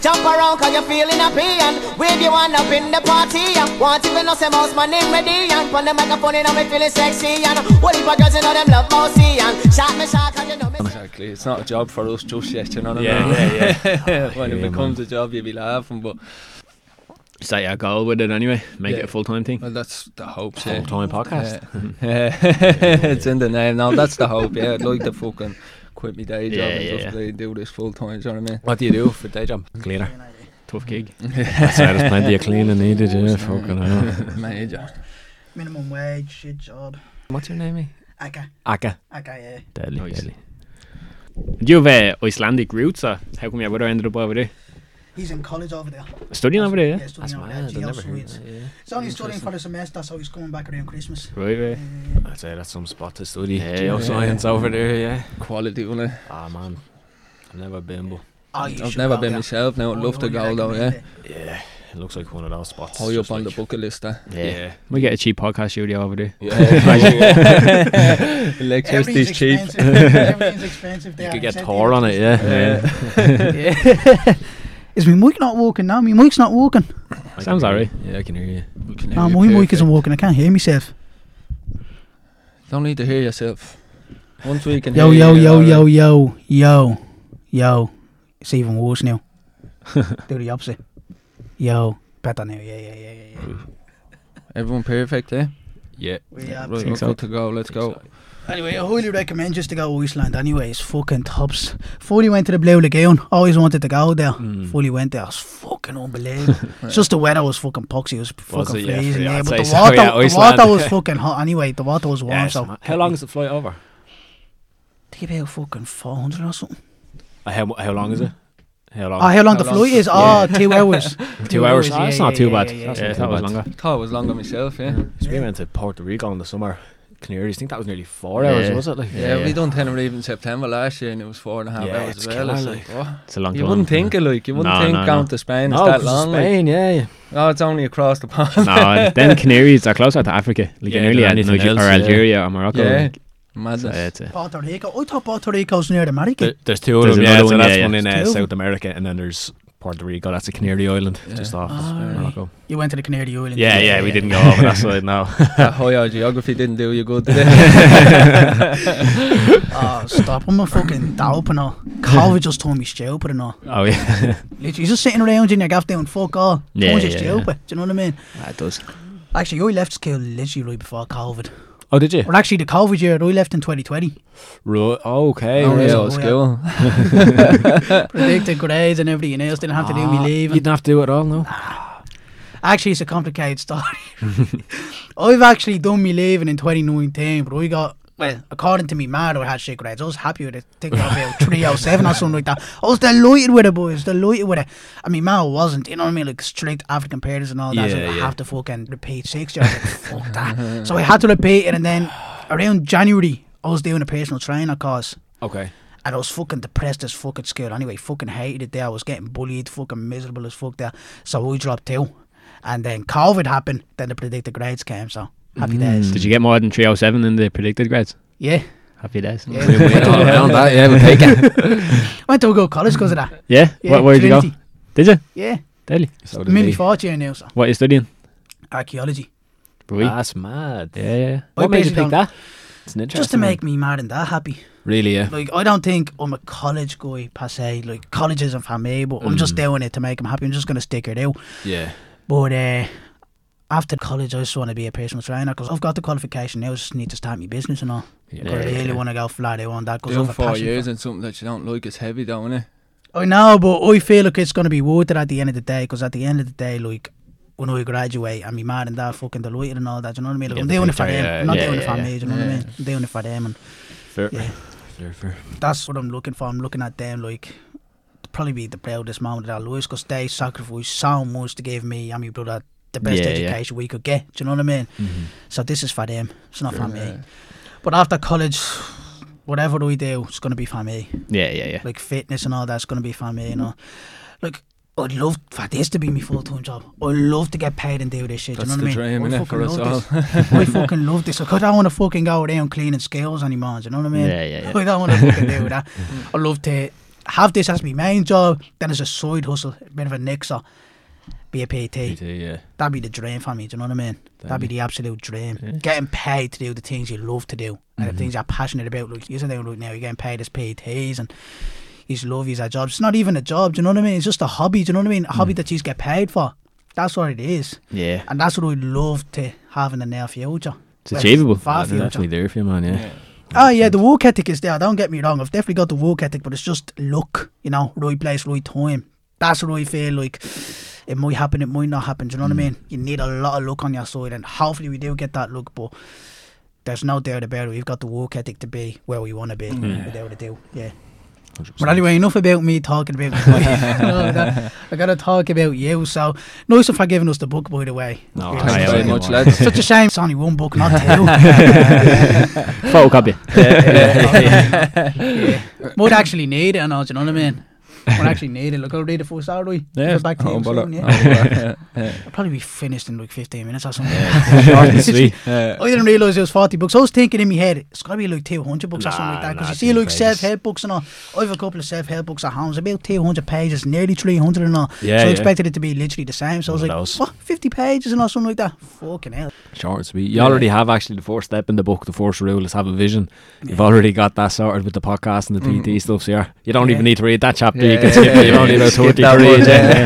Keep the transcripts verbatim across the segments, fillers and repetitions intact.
Jump around cause you're feeling happy and wave your one up in the party and want even know some mouse man in ready and pon the microphone and me feeling sexy and what if I girls you know them love mousey and shot me shot cause you know me. Exactly, it's not a job for us just yet, you know what I Yeah, mean? yeah, yeah. When Yeah, it becomes man. a job you'll be laughing, but Is that your goal with it anyway? Make Yeah. it a full-time thing? well that's the hope. Yeah. Full-time podcast? Yeah. It's in the name. No, that's the hope. Yeah, I'd like to fucking quit my day job Yeah, and yeah, just yeah. play, do this full time. Do you know what I mean? What do you do for day job? Cleaner. Tough gig. That's why there's plenty of cleaning needed, yeah. Fucking hell. Major. Minimum wage, shit job. What's your name, mate? Aka, Aka. Aka, yeah. Deadly, Nice. deadly. Do you have uh, Icelandic roots, or how come your brother ended up over there? He's in college over there. Studying over there, yeah? Yeah, studying over there, I've never heard Geoscience. that, yeah. He's only studying for the semester, so he's coming back around Christmas. Right, right. Uh, I'd say that's some spot to study. Yeah, Geoscience over there, yeah. Quality, will it? Ah, man. I've never been, but oh, you I've should never go been there. myself. Now I'd Oh, love to you go though. Yeah, recommend it. yeah, it looks like one of those spots. high up just on like- the bucket list. There. Yeah. Yeah. We get a cheap podcast studio over there. Yeah. Electricity's Everything's cheap. expensive. Everything's expensive there. You could get except Thor on it, electricity. yeah. Yeah. Is my mic not working now? My mic's not working. I Sounds can hear alright. you. Yeah, I can hear you. We can hear No, you my mic perfect. isn't working. I can't hear myself. Don't need to hear yourself. Once we can Yo, hear yo, you, yo, alright. yo, yo, yo, yo. It's even worse now. Do the opposite. Yo, better now. Yeah, yeah, yeah, yeah. yeah. Everyone perfect, eh? Yeah. We are Right, think we're so. good to go. Let's go. Anyway, I highly recommend just to go to Iceland anyway. It's fucking tops. Fully went to the Blue Lagoon. Always wanted to go there. Mm. Fully went there. It was fucking unbelievable. It's just the weather was fucking poxy. It was fucking it? Yeah, freezing. yeah, Yeah, I'd but say the so, water, yeah, the Iceland. water was fucking hot anyway. The water was warm, Yes, so man. How long is the flight over? I think about fucking four hundred or something. Uh, how, how long is it? How long? Oh, how long How the long- flight is? Oh, two hours. Two hours. yeah, Oh, that's yeah, not too yeah, bad. yeah, That's yeah, not Yeah, too that was bad. longer. Thought it was longer myself. Yeah. So we Yeah. went to Puerto Rico in the summer. Canaries. I think that was nearly four hours, Yeah. was it? Like, Yeah, Yeah. we done Tenerife in September last year, and it was four and a half Yeah, hours it's as well. It's killer, like, what? It's a long You time. wouldn't think it, like you wouldn't No, think no, going no. to Spain is No, that because long. Like, Spain, yeah, yeah. oh, it's only across the pond. No, then Canaries are closer to Africa. Like Yeah, you're nearly than at anything Niger- else, or yeah. Algeria or Morocco. Yeah. like. Madness. So, yeah, it's a- Puerto Rico. I thought Puerto Rico's near America. There, there's two of There's them, yeah. another So one, that's yeah, yeah. one in uh, Two of them. South America, and then there's Puerto Rico. That's a Canary Island, Yeah. just off Ah, right. Morocco. You went to the Canary Islands. Yeah, yeah, we didn't go over that side now. That higher geography didn't do you good, did it? Oh, stop. I'm a fucking dope and all. COVID just told me stupid and all. Oh yeah, Literally, just sitting around in your gaff doing fuck all. Yeah, Told you yeah, stupid. Do you know what I mean? Ah, it does. Actually, I left school literally right before COVID. oh did you? Well, actually, the COVID year, I left in twenty twenty. Right. Okay. Oh, right. yeah, so, school. Predicted grades and everything else. Didn't have to do me Ah, leaving. You didn't have to do it all, no. Actually, it's a complicated story. I've actually done me leaving in twenty nineteen, but I got, well, according to me mad, I had shit grades. I was happy with it. I think I got about three oh seven or something like that. I was delighted with it, boys. Delighted with it. I mean, ma wasn't, you know what I mean? Like strict African parents and all that. so Yeah, I yeah. have to fucking repeat six years. Like, fuck that. So I had to repeat it, and then around January, I was doing a personal trainer course. Okay. And I was fucking depressed as fuck at school. Anyway, fucking hated it there. I was getting bullied, fucking miserable as fuck there. So I dropped two. And then COVID happened, then the predicted grades came, so happy days. Did you get more than three oh seven in the predicted grades? Yeah. Happy days. Yeah. We went all around that, yeah, we'll take it. Went to a good college because of that. Yeah? Yeah, What, where did you go? Trinity. Did you? Yeah. Daily. So I'm did in my they. fourth year now, so. What are you studying? Archaeology. Right. That's mad. yeah, yeah, yeah. I What made you basically pick don't- that? It's an interesting Just to one. make me mad and that happy. Really, yeah. Like, I don't think I'm a college guy per se. Like, college isn't for me, but I'm just Mm. doing it to make them happy. I'm just going to stick it out. Yeah. But uh, after college, I just want to be a personal trainer because I've got the qualification now. I just need to start my business and all. Yeah. I really want to go flat out on that because Doing I've a four passion years for it. and something that you don't like is heavy, don't it? I know, but I feel like it's going to be worth it at the end of the day because at the end of the day, like, when I graduate and my mad and dad fucking delighted and all that, you know what I mean? Like, Yeah, I'm the doing it for picture, them. yeah, I'm not yeah, doing it yeah, for yeah. me, do you know what I Yeah. mean? I'm doing it for them, and Fair. Yeah. Fair, fair. that's what I'm looking for. I'm looking at them like to probably be the proudest moment of their lives because they sacrificed so much to give me and my brother the best Yeah, yeah. education we could get. Do you know what I mean? Mm-hmm. So this is for them. It's not for me. Yeah. But after college, whatever I do, it's going to be for me. Yeah, yeah, yeah. Like fitness and all that's going to be for me, you know. Like, I'd love for this to be my full-time job. I'd love to get paid and do this shit, That's you know what the I mean? dream, I innit, for fucking us love this. I fucking love this. Like, I don't want to fucking go around cleaning scales anymore, do you know what I mean? Yeah, yeah, yeah. I don't want to fucking do that. I love to have this as my main job, then as a side hustle, a bit of a nixer, be a P T. P T, yeah. That'd be the dream for me, do you know what I mean? That'd be the absolute dream. Yeah. Getting paid to do the things you love to do, and Mhm. the things you're passionate about. Like, you're doing right now, you're getting paid as P Ts, and you love you as a job. It's not even a job, do you know what I mean? It's just a hobby, do you know what I mean? A hobby that you get paid for. That's what it is. Yeah. And that's what I'd love to have in the near future. It's Well, achievable. far It's future. definitely there for you, man, yeah. Oh yeah, the work ethic is there. Don't get me wrong. I've definitely got the work ethic, but it's just luck. You know, right place, right time. That's what I feel like. It might happen, it might not happen. Do you know what I mean? You need a lot of luck on your side, and hopefully we do get that luck. But there's no doubt about it. We've got the work ethic to be where we want to be. Yeah. Without a doubt, yeah. one hundred percent. But anyway, enough about me talking about. I gotta, I gotta talk about you. So nice for giving us the book, by the way. No, Yeah. Thanks I very am. much, lads. Such a shame it's only one book, not two. Photocopy. Yeah. Might actually need it, and all, do you know what I mean? Might actually need it. Look, I'll read it for Saturday. Yeah. Get back to Oh, you bother. soon, yeah. Oh, yeah. I'll probably be finished in like fifteen minutes or something. Short and sweet. Yeah. I didn't realise it was forty bucks. I was thinking in my head, it's got to be like two hundred bucks or something Nah, like that. Because nah, you see like pages. self-help books and all. I have a couple of self-help books at home. It's about two hundred pages, nearly three hundred and all. Yeah, so I yeah. expected it to be literally the same. So I was One like, of those. what, fifty pages and all, something like that? Fucking hell. Short and sweet. You already have actually the first step in the book. The first rule is have a vision. You've already got that sorted with the podcast and the P T stuff. So you're, you don't Yeah. even need to read that chapter. Yeah, You can yeah, skip yeah, it. You're only yeah. about Skip thirty that to read. one,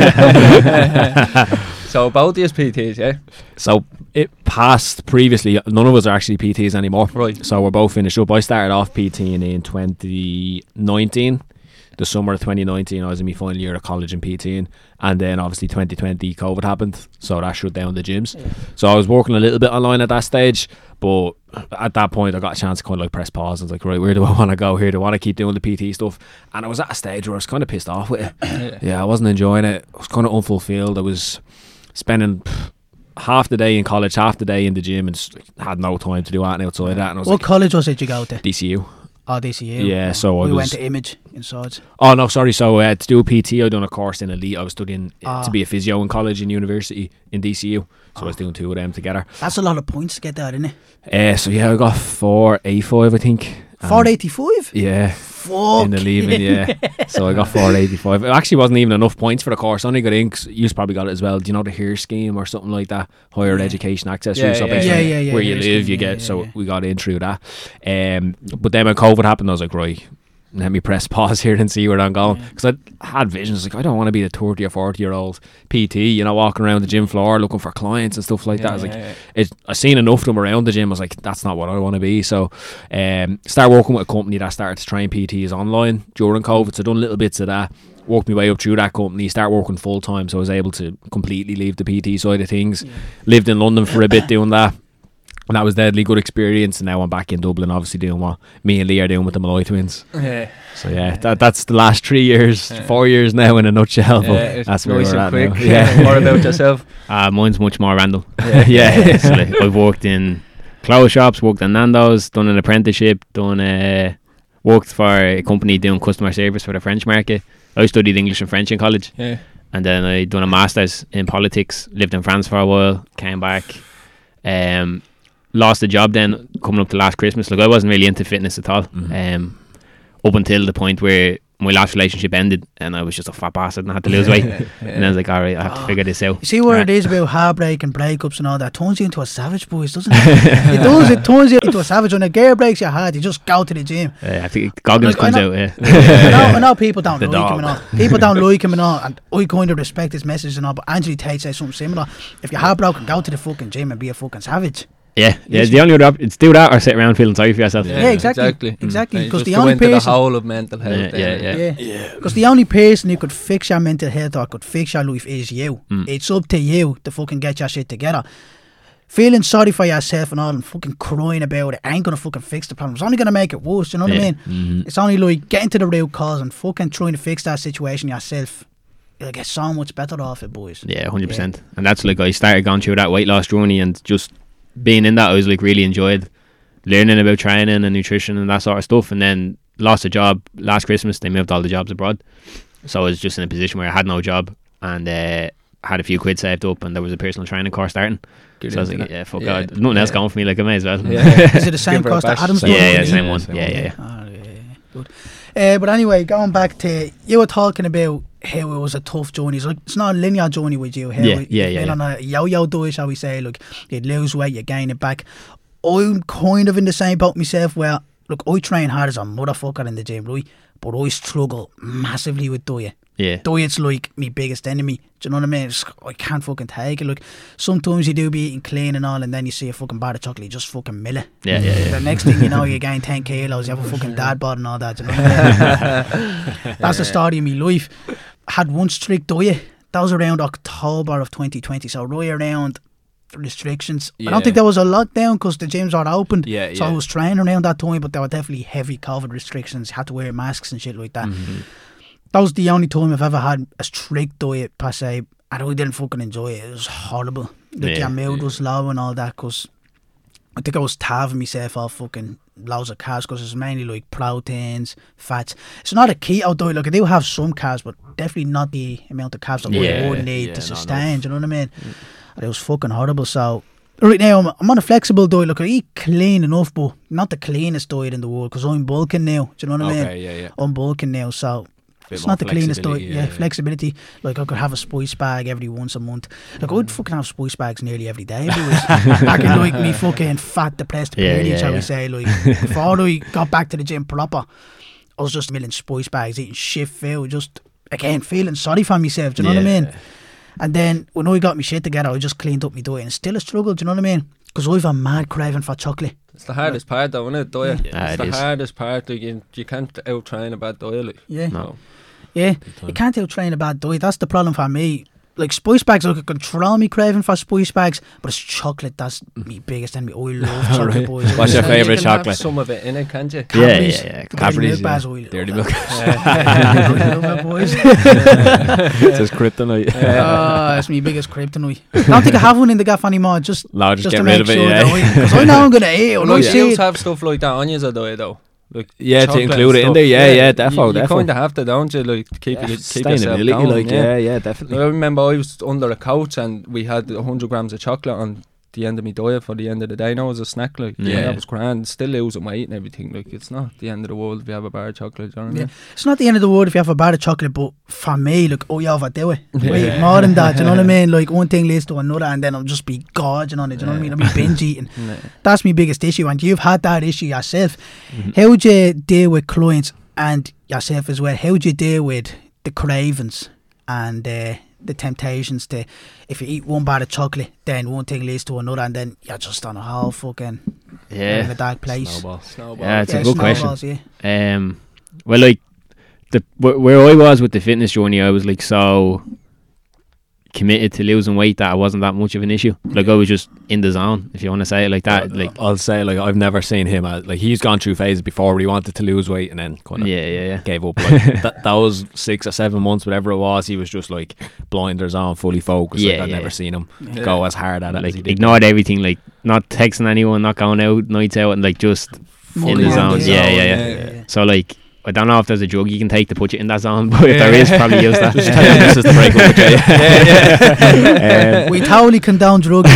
Yeah. So about these P Ts, yeah? So it passed previously. None of us are actually P Ts anymore. Right. So we're both finished up. I started off PTing in twenty nineteen. The summer of twenty nineteen, I was in my final year of college in PTing, and then obviously twenty twenty COVID happened, so that shut down the gyms. Yeah. So I was working a little bit online at that stage, but at that point I got a chance to kind of like press pause. I was like, right, where do I want to go here? Do I want to keep doing the P T stuff? And I was at a stage where I was kind of pissed off with it. Yeah. Yeah, I wasn't enjoying it. I was kind of unfulfilled. I was spending pff, half the day in college, half the day in the gym, and just like, had no time to do anything outside that. And I was What like, college was it you go to? D C U. Oh, D C U. Yeah, so I we was- went to Image in Swords. Oh no, sorry. So uh, to do a P T, I done a course in Elite. I was studying uh, Ah. to be a physio in college and university in D C U. So I was doing two of them together. That's a lot of points to get that, isn't it? Uh, so yeah, I got four A five, I think. And- four eighty-five? Yeah, Fuck. in the leaving. Yeah, so I got four eighty five. It actually wasn't even enough points for the course. I only got in. 'Cause you probably got it as well. Do you know the HEAR scheme or something like that? Higher Yeah. education access. Yeah, route. So yeah, basically yeah, yeah, yeah, where you HEAR live, scheme, you yeah, get. yeah, so yeah. we got in through that. Um, but then when COVID happened, I was like, right, let me press pause here and see where I'm going, because I had visions like I don't want to be the thirty or forty year old P T, you know, walking around the gym floor looking for clients and stuff like that. I was like, Yeah, yeah. it, I seen enough of them around the gym. I was like, that's not what I want to be. So, um, started working with a company that started to train P Ts online during COVID. So, done little bits of that. Worked my way up through that company. Started working full time, so I was able to completely leave the P T side of things. Yeah. Lived in London for a bit doing that. And that was deadly good experience. And now I'm back in Dublin, obviously doing what me and Lee are doing with the Malloy twins. Yeah. So yeah, that that's the last three years, Yeah. four years now in a nutshell. Yeah, But it's that's where nice we're and at quick. now. Yeah. What about yourself? Uh, mine's much more random. Yeah. Yeah. So, like, I've worked in clothes shops, worked at Nando's, done an apprenticeship, done uh, worked for a company doing customer service for the French market. I studied English and French in college, Yeah. and then I done a master's in politics. Lived in France for a while, came back, um, lost a job. Then coming up to last Christmas, like I wasn't really into fitness at all. Mhm. Um, up until the point where my last relationship ended, and I was just a fat bastard and I had to lose weight. And I was like, all right, I have to figure this out. You see what Right. it is about heartbreak and breakups and all that? Turns you into a savage, boys, doesn't it? It does. It turns you into a savage. When a girl breaks your heart, you just go to the gym. Uh, I think Goggins Like, I comes know- out. Yeah. I, know, I know people don't The like him and all. People don't like him and all. And I kind of respect his message and all. But Anthony Tate says something similar. If you're heartbroken, go to the fucking gym and be a fucking savage. Yeah, yeah. It's the only other op- it's do that or sit around feeling sorry for yourself. Yeah, exactly. Exactly. Exactly. And Because just the go only into the person. whole of mental health. Yeah, then. yeah, yeah. Yeah. Because the only person who could fix your mental health or could fix your life is you. Mm. It's up to you to fucking get your shit together. Feeling sorry for yourself and all and fucking crying about it ain't gonna fucking fix the problem. It's only gonna make it worse, you know what I Yeah. mean? It's only like getting to the root cause and fucking trying to fix that situation yourself. You'll get so much better off it, boys. Yeah, one hundred percent. And that's like I started going through that weight loss journey, and just being in that, I was like really enjoyed learning about training and nutrition and that sort of stuff. And then lost a job last Christmas. They moved all the jobs abroad, so I was just in a position where I had no job and uh, had a few quid saved up, and there was a personal training course starting. Get so I was into like, that. yeah, fuck Yeah. God, nothing else Yeah. going for me. Like I may as well. Yeah. Is it the same Give her a cost that bash. Adam's Same yeah, doing? yeah, one, same yeah, one. same Yeah, one. yeah, yeah. Oh, yeah. Good. Uh, but anyway, going back to you were talking about how it was a tough journey. It's like it's not a linear journey with you. How Yeah, it, yeah, you've yeah, been yeah. on a yo-yo diet, shall we say? Like you'd lose weight, you gain it back. I'm kind of in the same boat myself. Where look, I train hard as a motherfucker in the gym, right? But I struggle massively with diet. Yeah. Diet's like my biggest enemy. Do you know what I mean? It's, I can't fucking take it. Like sometimes you do be eating clean and all, and then you see a fucking bar of chocolate, you just fucking mill it. Yeah, yeah, yeah. The next thing you know, you gain ten kilos. You have a fucking dad bod and all that. Do you know what I mean? That's the story of my life. Had one strict diet. That was around October of twenty twenty. So right around restrictions. I Yeah. don't think there was a lockdown because the gyms are open. Yeah, So yeah. I was training around that time, but there were definitely heavy COVID restrictions. You had to wear masks and shit like that. Mm-hmm. That was the only time I've ever had a strict diet per se. I really didn't fucking enjoy it. It was horrible. Like Yeah, your mood was low and all that because I think I was starving myself off fucking loads of carbs because it's mainly like proteins, fats. It's not a keto diet. Like I do have some carbs, but definitely not the amount of carbs that Yeah, I would need yeah, to not sustain. Do you know what I mean? And it was fucking horrible. So right now I'm, I'm on a flexible diet. Like I eat clean enough, but not the cleanest diet in the world because I'm bulking now. Do you know what I mean? Okay, yeah, yeah. I'm bulking now, so Bit it's more not the cleanest diet. flexibility, Yeah, yeah, yeah. flexibility. Like I could have a spice bag every once a month. Like I'd fucking have spice bags nearly every day. Boys. Back in like me fucking fat depressed Yeah, period, yeah, shall yeah. we say? Like before I got back to the gym proper, I was just milling spice bags, eating shit food, just again feeling sorry for myself. Do you know what I Yeah. mean? And then when I got my shit together, I just cleaned up my diet, and it's still a struggle. Do you know what I mean? Because I've a mad craving for chocolate. It's the hardest part, though, isn't it? Diet. Yeah, it's it the is. hardest part. Like, you, you can't out train a bad diet. Like. Yeah. No. Yeah, you can't out train a bad diet. That's the problem for me. Like spice bags, I could control me craving for spice bags, but it's chocolate. That's my biggest enemy. I love chocolate, Right. boys. What's your You favourite can have chocolate? some of it in it, can't you? Yeah, Cadbury's. yeah, yeah. The Cadbury's, milk bars, yeah. I Dirty love milk. that. I love it, boys. It's just kryptonite. Oh, it's my biggest kryptonite. I don't think I have one in the gaff anymore. Just, No, just, just get to rid make of it. sure Yeah, because I know I'm gonna eat it. When I Like, see you it, have stuff like that on your diet, though. Like yeah, to chocolate include and it in stuff. there. Yeah, yeah, you, defo, you defo. kind of have to, don't you? Like to keep Yeah, you keep yourself sustainability, going. like yeah. yeah, yeah, definitely. I remember I was under a couch and we had one hundred grams of chocolate on the end of my diet for the end of the day. Now as a snack, like yeah, Yeah. that was grand. Still losing weight and everything. Like it's not the end of the world if you have a bar of chocolate. Do you know what I yeah. mean? It's not the end of the world if you have a bar of chocolate, but for me, like, oh, you overdo it. Yeah. Wait, more than that, do you know what I mean? Like, one thing leads to another, and then I'll just be gorging on it, do you know what I mean? I'll be binge eating. Yeah. That's my biggest issue, and you've had that issue yourself. Mm-hmm. How would you deal with clients and yourself as well? How would you deal with the cravings and uh, the temptations to, if you eat one bar of chocolate, then one thing leads to another, and then you're just on a whole fucking in a Yeah. dark place. Snowball. Snowball. Yeah, it's Yeah, a good question. snowballs, yeah. Um, well, like the wh- where I was with the fitness journey, I was like so committed to losing weight that it wasn't that much of an issue. Like I was just in the zone, if you want to say it like that. Like I'll say, like, I've never seen him as, like, he's gone through phases before where he wanted to lose weight and then kind of yeah, yeah, yeah. gave up. Like that, that was six or seven months, whatever it was. He was just like blinders on, fully focused. Yeah, like, I'd yeah, never yeah. seen him Yeah. go as hard at it as Like he did. ignored everything, like not texting anyone, not going out nights out, and like just in Fully the in zone. the Yeah, zone, yeah, yeah, yeah, yeah. So like, I don't know if there's a drug you can take to put you in that zone, but if there is, probably use that. Just tell him this is the breakup with Jay. Um, We totally condone drugs.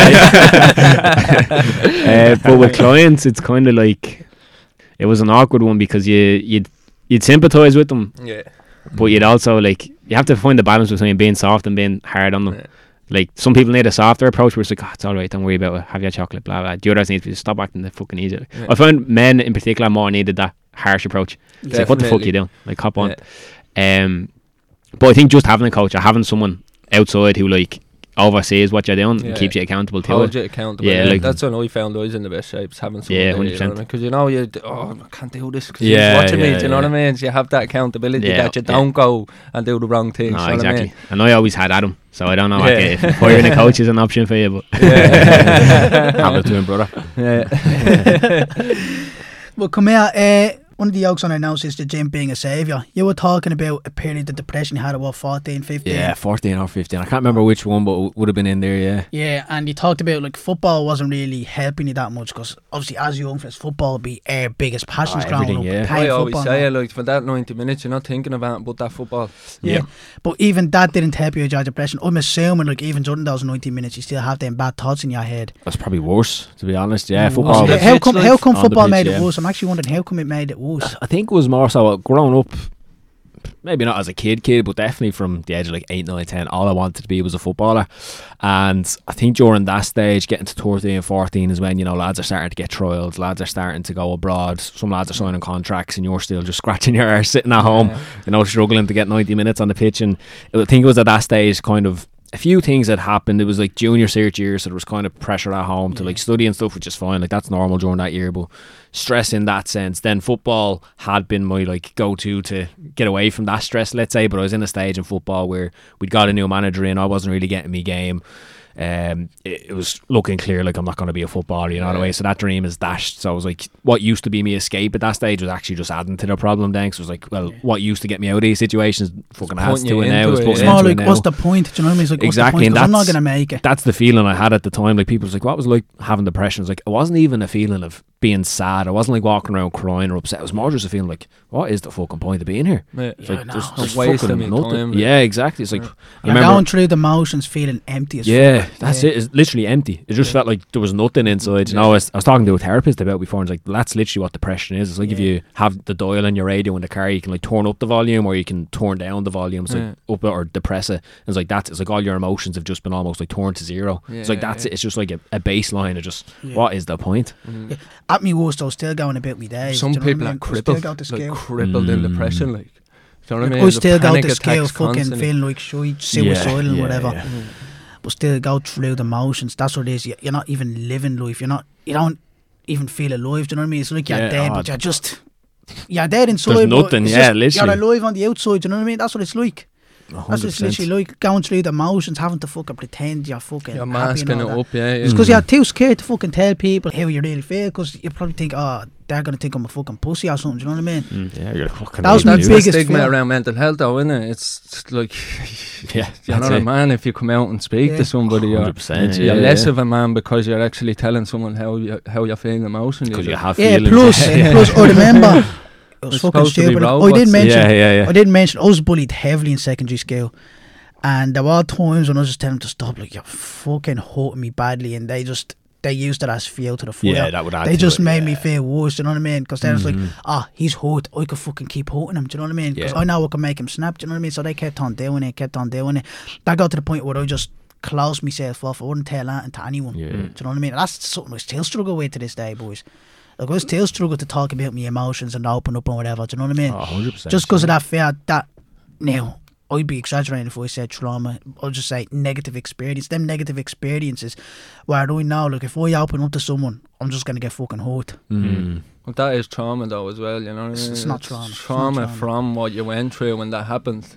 uh, but with clients, it's kind of like it was an awkward one because you you'd you'd sympathise with them, Yeah. but you'd also like you have to find the balance between being soft and being hard on them. Yeah. Like some people need a softer approach where it's like, oh, it's all right, don't worry about it, have your chocolate, blah blah. The others need to just stop acting the fucking easy. Yeah. I found men in particular more needed that harsh approach. It's like, what the fuck Definitely. you doing? Like, hop on. Um, but I think just having a coach or having someone outside who like oversees what you're doing Yeah. and keeps you accountable to Hold it. you accountable. Yeah, Yeah, like- that's when I found I was in the best shapes having someone Yeah, there, one you hundred know, percent. because you know you oh I can't do this because Yeah, he's watching yeah, me. Do you know yeah. what I mean? So you have that accountability Yeah, that you yeah. don't go and do the wrong things. No, you know what I exactly. mean? And I always had Adam, so I don't know Yeah. if, if hiring a coach is an option for you, but Have it to him, brother. Yeah. Well, come here. Uh, one of the jokes on our notes is the gym being a saviour. You were talking about a period of depression you had at what, fourteen, fifteen? Yeah, fourteen or fifteen. I can't remember which one, but it would have been in there, yeah. Yeah, and you talked about like football wasn't really helping you that much because obviously as young fellas, football would be our biggest passions Oh, growing everything, up. yeah. playing I always football say, and all. like, for that ninety minutes, you're not thinking about but that football. Yeah. But even that didn't help you with your depression. I'm assuming like even during those ninety minutes you still have them bad thoughts in your head. That's probably worse, to be honest. Yeah, Mm, football. was was- it? how pitch, come like, how come on the football pitch, made yeah. it worse? I'm actually wondering how come it made it worse. I think it was more so uh, growing up, maybe not as a kid kid, but definitely from the age of like eight, nine, ten, all I wanted to be was a footballer. And I think during that stage, getting to thirteen and fourteen is when, you know, lads are starting to get trials, lads are starting to go abroad, some lads are signing contracts, and you're still just scratching your arse sitting at home, Yeah. you know, struggling to get ninety minutes on the pitch. And I think it was at that stage kind of a few things had happened. It was like junior cert year, so there was kind of pressure at home to like study and stuff, which is fine, like that's normal during that year, but stress in that sense. Then football had been my like go-to to get away from that stress, let's say. But I was in a stage in football where we'd got a new manager in, I wasn't really getting me game. Um, it, it was looking clear like I'm not going to be a footballer, you know, the way. So that dream is dashed. So I was like, what used to be me escape at that stage was actually just adding to the problem. Then, because it was like, well, what used to get me out of these situations fucking adds putting to you it now. into It's it, putting It's me yeah. more into like, it now. what's the point? Do you know what I mean? It's like, Exactly, what's and the point? 'Cause I'm not that's- going to make it. That's the feeling I had at the time. Like people was like, what was it like having depression? It was like, it wasn't even a feeling of being sad. I wasn't like walking around crying or upset. It was more just a feeling like, what is the fucking point of being here? Yeah. It's Yeah, like no. there's, It's there's wasting fucking me nothing. time, like. Yeah, exactly. It's like I You're remember. going through the motions feeling empty as Yeah, fuck. that's Yeah. it. It's literally empty. It just felt like there was nothing inside. You know, I was, I was talking to a therapist about it before, and it's like that's literally what depression is. It's like if Yeah. you have the dial in your radio in the car, you can like turn up the volume or you can turn down the volume. It's like up it or depress it. It's like that's it's like all your emotions have just been almost like turned to zero. It's like Yeah, that's yeah. it. It's just like a, a baseline of just Yeah. what is the point? At me worst, I was still going about my days. Some do you know people what I are mean? I still crippled, go to like school. crippled in Mm. depression, like. Do you know what I mean? I There's a still go panic to school attacks fucking constantly. feeling like sui- suicidal and yeah, whatever. yeah. But still go through the motions. That's what it is. You- You're not even living life. You're not. You don't even feel alive. Do you know what I mean? It's like you're Yeah, dead, oh, but you're just. You're dead inside. There's but nothing, it's yeah, just- literally. You're alive on the outside. Do you know what I mean? That's what it's like. one hundred That's what it's percent. literally like going through the motions, having to fucking pretend you're fucking. You're happy and masking all it that. up, yeah. It's yeah. because you're too scared to fucking tell people how you really feel, because you probably think, oh, they're going to think I'm a fucking pussy or something, do you know what I mean? Mm, yeah, you're fucking That was idiot. my That's biggest the stigma fear. around mental health, though, isn't it? It's, it's like, Yeah, you're that's not a it. man if you come out and speak Yeah. to somebody. You're, one hundred percent. you're yeah, less yeah. of a man because you're actually telling someone how you how you're feeling emotionally. because you like. have Yeah, feelings. plus, yeah. plus, I remember, it was It's fucking supposed to be stupid. I robots. didn't mention, yeah, yeah, yeah. I didn't mention, I was bullied heavily in secondary school. And there were times when I was just telling them to stop, like, you're fucking hurting me badly. And they just, they used it as fuel to the fire. Yeah, that would add They to just it, made yeah. me feel worse, do you know what I mean? Because they're just like, Mhm. ah, he's hurt, I could fucking keep hurting him, do you know what I mean? Because Yeah. I know I can make him snap, do you know what I mean? So they kept on doing it, kept on doing it. That got to the point where I just closed myself off. I wouldn't tell that to anyone. Yeah. Do you know what I mean? That's something I still struggle with to this day, boys. Like, I still struggle to talk about my emotions and open up and whatever, do you know what I mean? Oh, one hundred percent. Just because of that fear, that, now, I'd be exaggerating if I said trauma. I'll just say negative experience. Them negative experiences where I know, like, if I open up to someone, I'm just going to get fucking hurt. Mm. But that is trauma, though, as well, you know what I mean? It's- it's not trauma. It's not trauma trauma. from what you went through when that happened.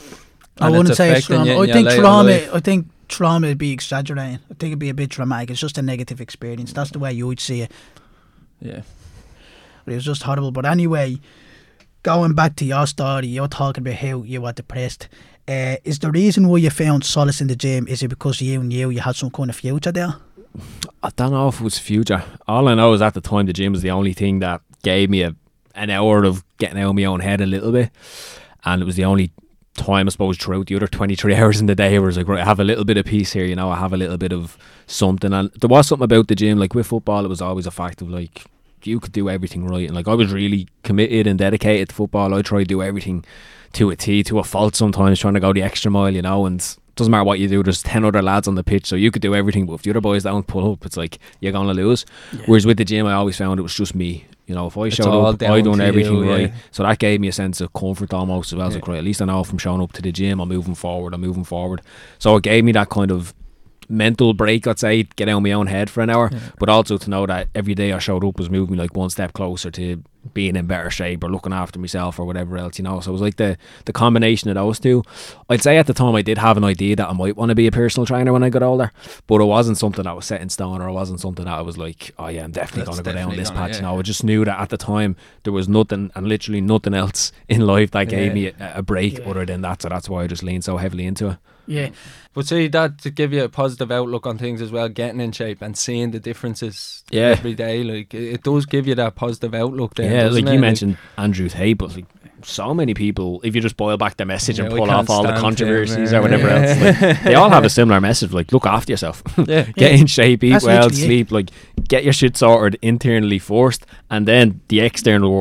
I And wouldn't say it's affecting trauma. you I in your think later trauma, life. I think trauma would be exaggerating. I think it'd be a bit dramatic. It's just a negative experience. That's the way you would see it. Yeah. But it was just horrible. But anyway, going back to your story, you're talking about how you were depressed. Uh, is the reason why you found solace in the gym, is it because you knew you had some kind of future there? I don't know if it was future. All I know is at the time the gym was the only thing that gave me a, an hour of getting out of my own head a little bit, and it was the only time I suppose throughout the other twenty-three hours in the day where I was like, right, I have a little bit of peace here, you know, I have a little bit of something. And there was something about the gym, like with football, it was always a fact of like, you could do everything right, and like I was really committed and dedicated to football. I tried to do everything to a T, to a fault sometimes, trying to go the extra mile, you know, and doesn't matter what you do, there's ten other lads on the pitch, so you could do everything, but if the other boys don't pull up, it's like you're gonna lose. Whereas with the gym, I always found it was just me, you know, if I It's showed all up, down I done to everything you, right, yeah. so that gave me a sense of comfort almost as well. It's Yeah. like, right, at least I know if I'm showing up to the gym, I'm moving forward, I'm moving forward. So it gave me that kind of mental break, I'd say, get out of my own head for an hour, Yeah. but also to know that every day I showed up was moving me like one step closer to being in better shape or looking after myself or whatever else, you know. So it was like the the combination of those two. I'd say at the time I did have an idea that I might want to be a personal trainer when I got older, but it wasn't something that was set in stone, or it wasn't something that I was like, oh yeah, I'm definitely That's going to go down definitely this gonna- path, yeah. you know. I just knew that at the time there was nothing, and literally nothing else in life that gave Yeah. me a, a break Yeah. other than that, so that's why I just leaned so heavily into it. Yeah. But see, that to give you a positive outlook on things as well, getting in shape and seeing the differences Yeah. every day, like it, it does give you that positive outlook there. Yeah, doesn't like it? you mentioned Andrew Tate, but like so many people, if you just boil back the message Yeah, and we pull can't off all the stand controversies him, or whatever yeah. else, like, they all have a similar message, like look after yourself, yeah. get in shape, eat That's well, literally it. sleep, like get your shit sorted internally first, and then the external world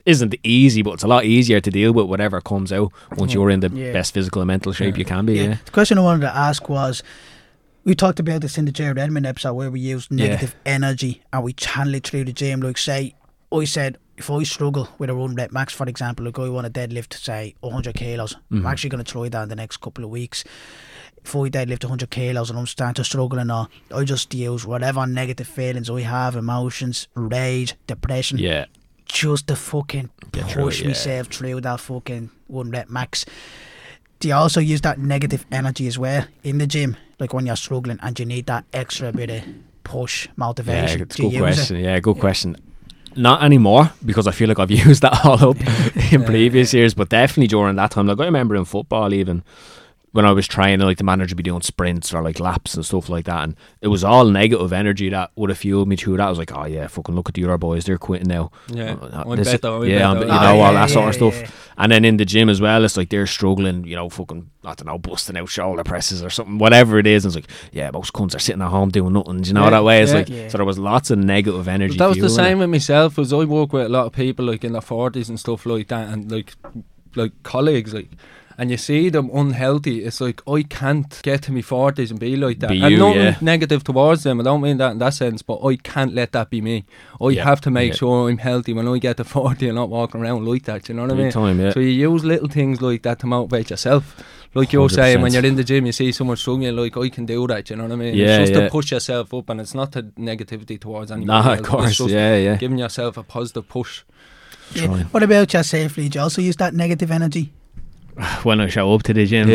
isn't easy, but it's a lot easier to deal with whatever comes out once you're in the Yeah. best physical and mental shape you can be. Yeah. The question I wanted to ask was, we talked about this in the Jared Edmond episode where we used negative energy and we channel it through the gym. Like, say, I said, if I struggle with a run rep max, for example, like I want to deadlift, say, one hundred kilos, I'm actually going to try that in the next couple of weeks. If I deadlift one hundred kilos and I'm starting to struggle and all, I just use whatever negative feelings I have, emotions, rage, depression, Yeah. just to fucking Get through push it, yeah. myself through that fucking one rep max. Do you also use that negative energy as well in the gym, like when you're struggling and you need that extra bit of push, motivation? Yeah, it's a Do you good use question. it? Yeah, good question. Not anymore, because I feel like I've used that all up in previous years, but definitely during that time. Like, I remember in football, even when I was training, like the manager would be doing sprints or like laps and stuff like that, and it was all negative energy that would have fueled me through that. I was like, oh yeah, fucking look at the other boys, they're quitting now. Yeah, Uh, I'm this- better, I'm yeah, I'm- better. you Ah, know, all yeah, that sort of yeah, stuff. yeah. And then in the gym as well, it's like they're struggling, you know, fucking, I don't know, busting out shoulder presses or something, whatever it is. And it's like, yeah, most cunts are sitting at home doing nothing. Do you know Yeah, that way? It's yeah. like, Yeah. so there was lots of negative energy. But that was the fueling same it. with myself. As I work with a lot of people like in their forties and stuff like that, and like like colleagues, like, and you see them unhealthy. It's like, I can't get to my forties and be like that. Be and you, nothing yeah. negative towards them. I don't mean that in that sense, but I can't let that be me. I Yeah, have to make yeah. sure I'm healthy when I get to forty and not walking around like that. You know what I Big mean? time, yeah. So you use little things like that to motivate yourself. Like you're one hundred saying, when percent. you're in the gym, you see someone struggling, you're like, I can do that. You know what I mean? Yeah, it's just yeah. to push yourself up, and it's not the negativity towards anyone. Nah, else. of It's course, just yeah, yeah. giving yourself a positive push. Yeah. Trying. What about yourself, Lee? Do you also use that negative energy? When I show up to the gym.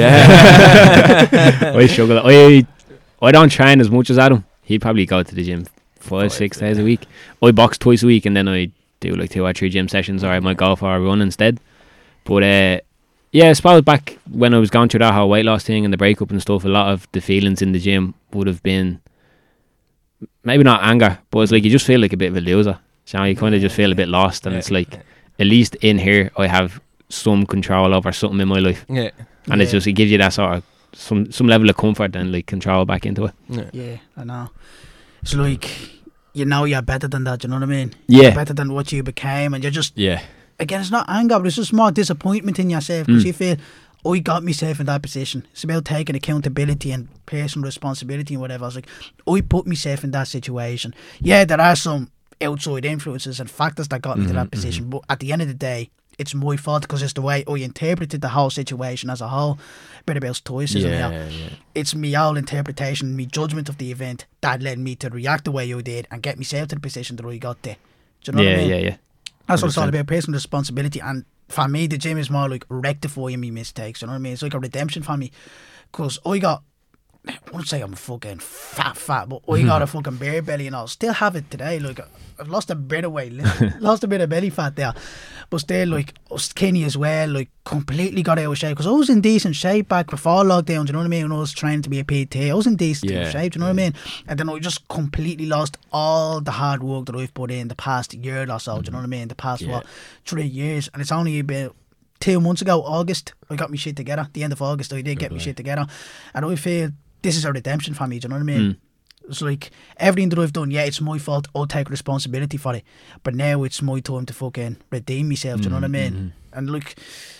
Yeah. I struggle. I I don't train as much as Adam. He'd probably go to the gym five, six days a week. I box twice a week, and then I do like two or three gym sessions, or I might go for a run instead. But uh, yeah, I suppose back when I was going through that whole weight loss thing and the breakup and stuff, a lot of the feelings in the gym would have been maybe not anger, but it's like you just feel like a bit of a loser. So you kind of just feel a bit lost, and Yeah. it's like, at least in here I have some control over something in my life, Yeah. and it's Yeah. just, it gives you that sort of some some level of comfort and like control back into it. Yeah. Yeah, I know. It's like, you know you're better than that, you know what I mean? Yeah. You're better than what you became, and you're just, Yeah. again, it's not anger, but it's just more disappointment in yourself because Mm. you feel, I got myself in that position. It's about taking accountability and personal responsibility and whatever. I was like, I put myself in that situation. Yeah, there are some outside influences and factors that got me to that position, but at the end of the day, it's my fault because it's the way I interpreted the whole situation as a whole. A bit about stoicism Yeah, here. yeah. It's me own interpretation, me judgment of the event that led me to react the way I did and get myself to the position that I got there. Do you know yeah, what I mean? yeah, yeah. That's what it's all one hundred percent. about, personal responsibility. And for me, the gym is more like rectifying me mistakes. You know what I mean? It's like a redemption for me. Because I got, I won't say I'm fucking fat, fat, but I got a fucking beer belly and I'll still have it today. Like, I've lost a bit of weight, lost a bit of belly fat there. But still, like, I was skinny as well, like, completely got out of shape. Because I was in decent shape back before lockdown, do you know what I mean? When I was trying to be a P T, I was in decent Yeah, shape, do you know what I mean? And then I just completely lost all the hard work that I've put in the past year or so, do you know what I mean? The past, Yeah. what, three years. And it's only about two months ago, August, I got my shit together. The end of August, I did get my shit together. And I feel this is a redemption for me, do you know what I mean? It's like, everything that I've done, yeah, it's my fault, I'll take responsibility for it. But now it's my time to fucking redeem myself, do you know what I mean? And look,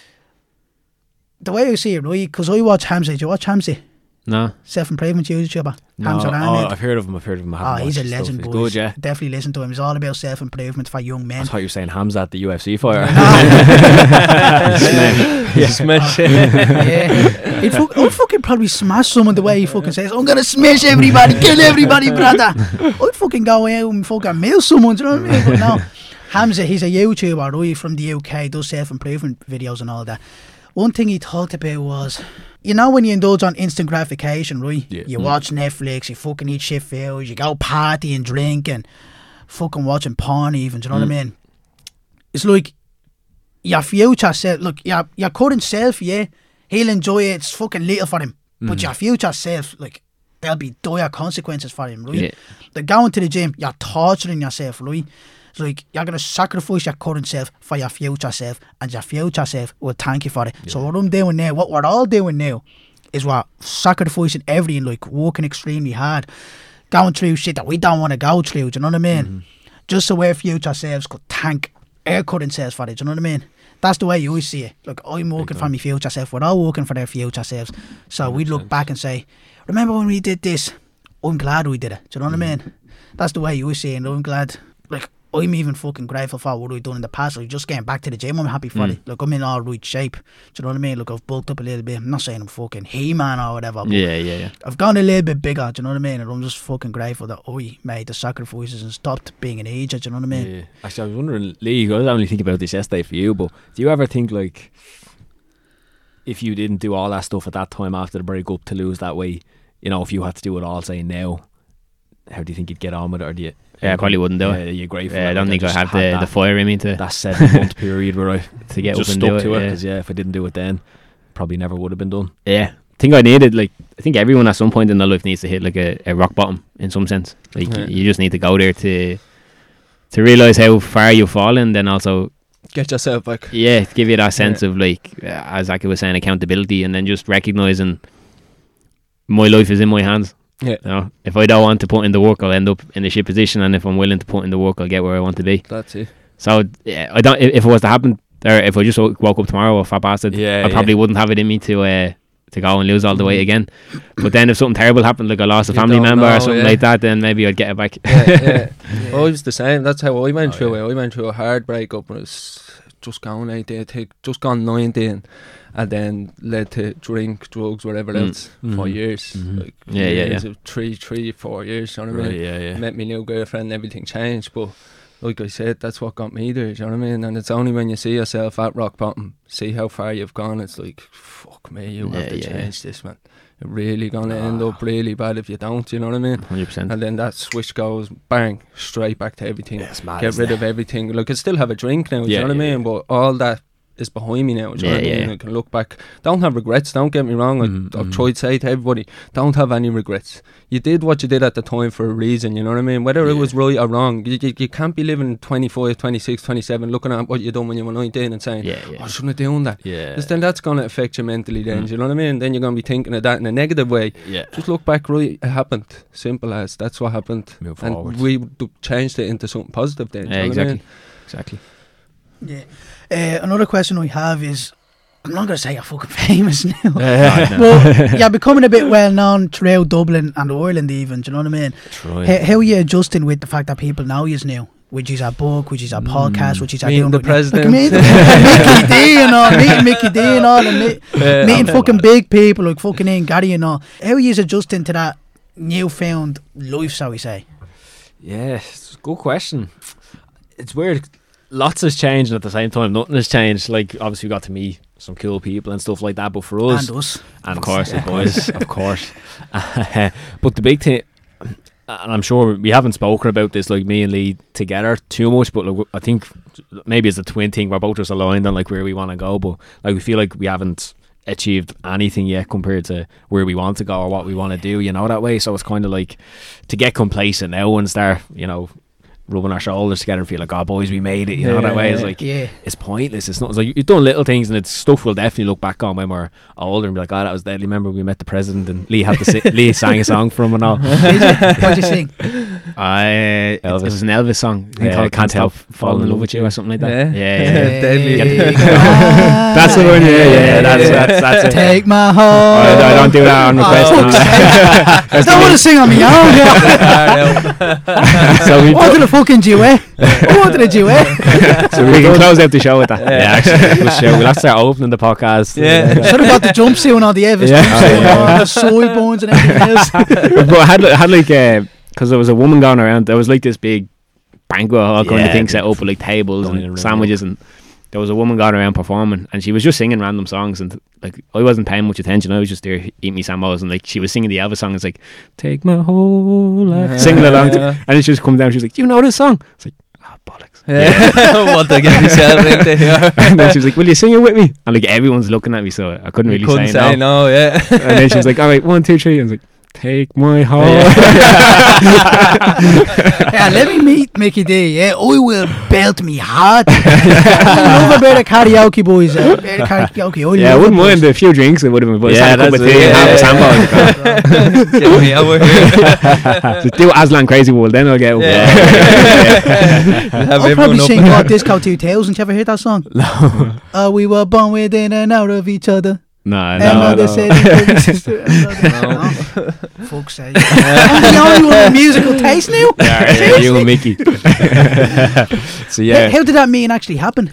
the way I see it, right, because I watch Hamza, do you watch Hamza? No. Self-improvement YouTuber. No, Hamza oh, Ahmed. I've heard of him. I've heard of him. I Oh, haven't he's a watched his stuff. legend, He's boys. good, yeah. Definitely listen to him. He's all about self-improvement for young I men. thought you were saying Hamza at the U F C fighter. Smash. Yeah. He'd fuck, I'd fucking probably smash someone the way he fucking says, I'm gonna smash everybody, kill everybody, brother. I'd fucking go out and fucking mill someone, do you know what I mean? But no, Hamza, he's a YouTuber, right, from the U K, does self-improvement videos and all that. One thing he talked about was, you know when you indulge on instant gratification, right? Yeah. You watch Netflix, you fucking eat shit food, you go party and drink and fucking watching porn even, do you know what I mean? It's like, your future self, look, your, your current self, yeah, he'll enjoy it, it's fucking little for him. But your future self, like, there'll be dire consequences for him, right? Yeah. Like going to the gym, you're torturing yourself, right? It's like, you're going to sacrifice your current self for your future self, and your future self will thank you for it. So what I'm doing now, what we're all doing now, is we're sacrificing everything, like working extremely hard, going through shit that we don't want to go through, do you know what I mean? Just so our future selves could thank air cutting sales for it. Do you know what I mean? That's the way you always see it. Like, I'm working for my future self. We're all working for their future selves. So we look back and say, remember when we did this? I'm glad we did it. Do you know what mm. I mean? That's the way you always see it. And I'm glad. Like, I'm even fucking grateful for what we've done in the past. Like, just getting back to the gym, I'm happy for mm. it. Like, I'm in all right shape. Do you know what I mean? Like, I've bulked up a little bit. I'm not saying I'm fucking He-Man or whatever. But yeah, yeah, yeah. I've gone a little bit bigger. Do you know what I mean? And I'm just fucking grateful that I made the sacrifices and stopped being an idiot. Do you know what I mean? Yeah. Actually, I was wondering, Lee, I was only thinking about this yesterday for you, but do you ever think, like, if you didn't do all that stuff at that time after the breakup to lose that weight, you know, if you had to do it all, say, now, how do you think you'd get on with it? Or do you... Yeah, I probably wouldn't do yeah, it. You're grateful. Yeah, I don't think I have the, that, the fire in me to that seven month period where I to get just up and stuck do it. to it. Yeah. Because yeah, if I didn't do it then, probably never would have been done. Yeah, I think I needed like I think everyone at some point in their life needs to hit like a, a rock bottom in some sense. Like yeah. you just need to go there to to realize how far you've fallen, then also get yourself back. Yeah, give you that sense yeah. of like, uh, as Aki was saying, accountability, and then just recognizing my life is in my hands. Yeah. You know, if I don't want to put in the work, I'll end up in the shit position, and if I'm willing to put in the work, I'll get where I want to be. That's it. So yeah, I don't. If it was to happen, or if I just woke up tomorrow, if I passed it, yeah, I probably yeah. wouldn't have it in me to uh, to go and lose all the weight again. But then if something terrible happened, like I lost a You family don't member know, or something yeah. like that, then maybe I'd get it back. Yeah, yeah. yeah. I was the same. That's how I went Oh, through yeah. it. I went through a hard breakup. I was just gone eighteen, take, just gone nineteen, and then led to drink, drugs, whatever Mm. else for Mhm. years. Mhm. Like Yeah, yeah, years yeah. of Three, three, four years. You know what I Right, mean? yeah, yeah. Met my new girlfriend, everything changed. But like I said, that's what got me there. Do you know what I mean? And it's only when you see yourself at rock bottom, see how far you've gone. It's like, fuck me, you Yeah, have to yeah. change this, man. You're really gonna end up really bad if you don't. You know what I mean? one hundred percent. And then that switch goes bang straight back to everything. Yeah, it's mad, Get isn't rid it? of everything. Like I still have a drink now. Do Yeah, you know what yeah, I mean? yeah. But all that is behind me now. Do you know Yeah, what I mean? yeah. I can look back. Don't have regrets. Don't get me wrong. I, Mhm, I've mhm. tried to say to everybody, don't have any regrets. You did what you did at the time for a reason. You know what I mean? Whether it Yeah. was right or wrong, you, you, you can't be living twenty-five, twenty-six, twenty-seven, looking at what you done when you were nineteen and saying, Yeah, oh, yeah. I shouldn't have done that. Yeah. Because then that's going to affect you mentally then. Mm. Do you know what I mean? Then you're going to be thinking of that in a negative way. Yeah. Just look back, right? It happened. Simple as. That's what happened. Move and forward. we d- changed it into something positive then. do Yeah, you know what I exactly. mean? Exactly. Yeah. Uh, another question we have is, I'm not going to say you're fucking famous now. Yeah. But you're becoming a bit well known throughout Dublin and Ireland even, do you know what I mean? Try. How, how are you adjusting with the fact that people know you now? Which is a book, which is a podcast, which is a Meeting doing the right now. president. Like, meeting Mickey D and all, meeting Mickey D and all, and meet, Yeah. meeting fucking big people like fucking Ian Gary and all. How are you adjusting to that newfound life, shall we say? Yeah, it's a good question. It's weird. Lots has changed, and at the same time, nothing has changed. Like, obviously, we got to meet some cool people and stuff like that. But for us, And us. and Of course, the of boys, of course. But the big thing, and I'm sure we haven't spoken about this, like me and Lee together too much. But like, I think maybe it's a twin thing. We're both just aligned on like where we want to go, but like we feel like we haven't achieved anything yet compared to where we want to go or what we want to do. You know that way. So it's kind of like to get complacent now and start, you know, rubbing our shoulders together and feel like, oh boys, we made it, you know Yeah, that way. It's yeah. like Yeah. it's pointless. It's not, it's like you've done little things, and it's stuff we'll definitely look back on when we're older and be like, oh, that was deadly. Remember we met the president and Lee had to si- Lee sang a song for him and all. Did you? What'd you sing? I Elvis. it was an Elvis song. I think Yeah, called Can't Can't Help Help Falling in Love with You or something like that. Yeah. Yeah, yeah. Yeah. Deadly. Get the- Ah, That's the one. Yeah, yeah, Yeah, that's yeah. that's that's it. Take my I, heart. I don't do that on Oh, request. fuck's sake. I don't want to sing on my own. Yeah. so we I wanted a fucking duet. I wanted a duet. so we can close out the show with that. Yeah, actually, good show. We'll have to start opening the podcast. Yeah. Should have got the jumpsuit and all the Elvis Yeah. jumpsuit and Oh, all the soy bones and everything else. But I had like, had like because there was a woman going around. There was like this big banquet hall kind Yeah, of thing set up with like tables Going in and a room, sandwiches, and there was a woman going around performing, and she was just singing random songs, and like I wasn't paying much attention. I was just there eating me sambos, and like she was singing the Elvis song. It's like take my whole life, singing along, to, and then she just come down. She was like, "Do you know this song?" It's like, "Ah, oh, bollocks." Yeah. What to get myself into here. And then she was like, "Will you sing it with me?" And like everyone's looking at me, so I couldn't really Couldn't say, say no. no, yeah. And then she was like, "All right, one, two, three." And I was like, Take my heart. Yeah, let me meet Mickey D. Yeah, I will belt me hard. I love a bit of karaoke, boys. Uh, a bit of karaoke. I Yeah, I love wouldn't it, mind boys. a few drinks. It would have been. But Yeah, yeah, a cup of that's tea it, and half a yeah, sample. Get me over here. So do Aslan Crazy World, then I'll get over. Yeah. Have I'll everyone probably up sing in God there. Disco two thousand. You ever heard that song? No. Uh, we were born within and out of each other. No, And no, now they no. say they sister. No. Fuck's sake. I'm the only one with musical taste now. Yeah, you and Mickey. So yeah. How, how did that meeting actually happen?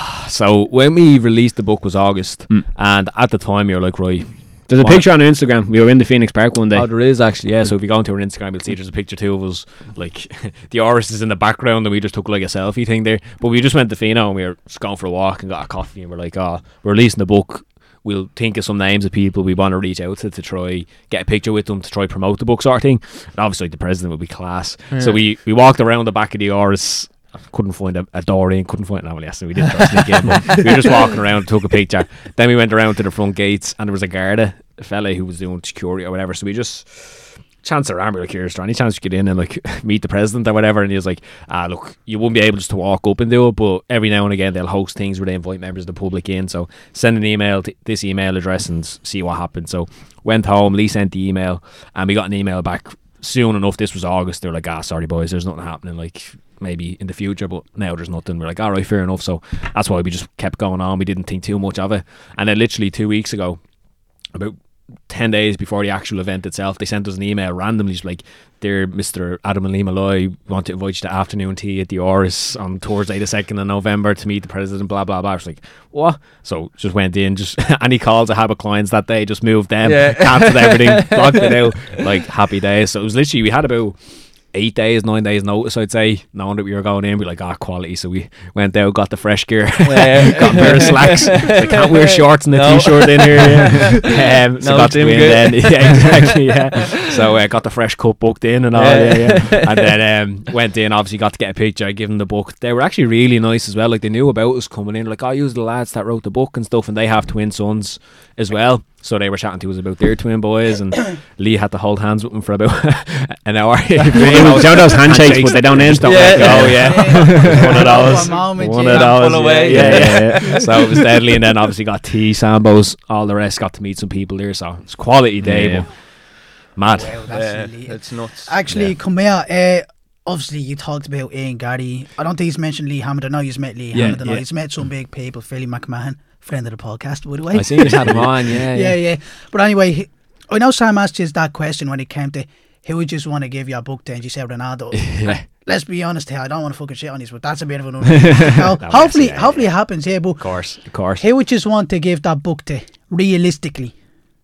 So when we released the book was August, Mm. and at the time you were like, right. There's a What? picture on our Instagram. We were in the Phoenix Park one day. Oh, there is actually. Yeah, so if you go onto our Instagram, you'll see there's a picture too of us. Like the Oris is in the background, and we just took like a selfie thing there. But we just went to Fino and we were just going for a walk and got a coffee, and we're like, oh, we're releasing the book. We'll think of some names of people we want to reach out to to try get a picture with them to try promote the book sort of thing. And obviously the president would be class. So we, we walked around the back of the Oris. Couldn't find a, a door in, couldn't find no, yes, we didn't try to sneak in, but we were just walking around, took a picture. Then we went around to the front gates and there was a Garda, a fella who was doing security or whatever. So we just chanced around, we were like, here's any chance you get in and like meet the president or whatever. And he was like, ah, look, you wouldn't be able just to walk up and do it, but every now and again they'll host things where they invite members of the public in. So send an email to this email address and s- see what happens. So went home, Lee sent the email, and we got an email back soon enough. This was August. They were like, ah, sorry boys, there's nothing happening. Like maybe in the future, but now there's nothing. We're like, all right, fair enough. So that's why we just kept going on. We didn't think too much of it. And then literally two weeks ago, about ten days before the actual event itself, they sent us an email randomly, just like, dear Mister Adam and Lee Malloy, want to invite you to afternoon tea at the Oris on Thursday the second of November to meet the president, blah blah blah. I was like, what? So just went in, just any calls I had with clients that day, just moved them, Yeah. cancelled everything, blocked it out, like happy days. So it was literally, we had about eight days, nine days notice, I'd say, knowing that we were going in, we were like, ah, quality. So we went out, got the fresh gear, Yeah. got a pair of slacks. I can't wear shorts and a No. t-shirt in here. Yeah. Um, so No got to gym go in gear. then. Yeah, exactly. Yeah. So I uh, got the fresh cup booked in and all. Yeah, Yeah. yeah. And then um, went in. Obviously, got to get a picture. I give them the book. They were actually really nice as well. Like they knew about us coming in. Like, oh, you was the lads that wrote the book and stuff. And they have twin sons as well. So they were chatting to us about their twin boys, and Lee had to hold hands with them for about an hour. You know those handshakes, but they don't end. Don't let Yeah. go. Yeah, one of those. One moment, One yeah. of those. Pull Yeah, away. yeah, yeah, yeah. So it was deadly, and then obviously got tea, sambos, all the rest. Got to meet some people there, so it's a quality day. Yeah. But mad. Wow, that's Yeah, elite. it's nuts. Actually, Yeah. come here. Uh, obviously, you talked about Ian Gary. I don't think he's mentioned Lee Hammond. I know he's met Lee Yeah, Hammond. I know yeah. he's met some big people. Philly McMahon, friend of the podcast, by the way. I seen you had him on. Yeah, yeah, yeah. yeah. But anyway, he- I know Sam asked you that question when it came to who would just want to give you a book to, and you said Ronaldo. Yeah. Let's be honest here. I don't want to fucking shit on this, but that's a bit of an no, No, hopefully, yes, yeah, hopefully yeah. it happens here. But Of course, of course. who would just want to give that book to realistically?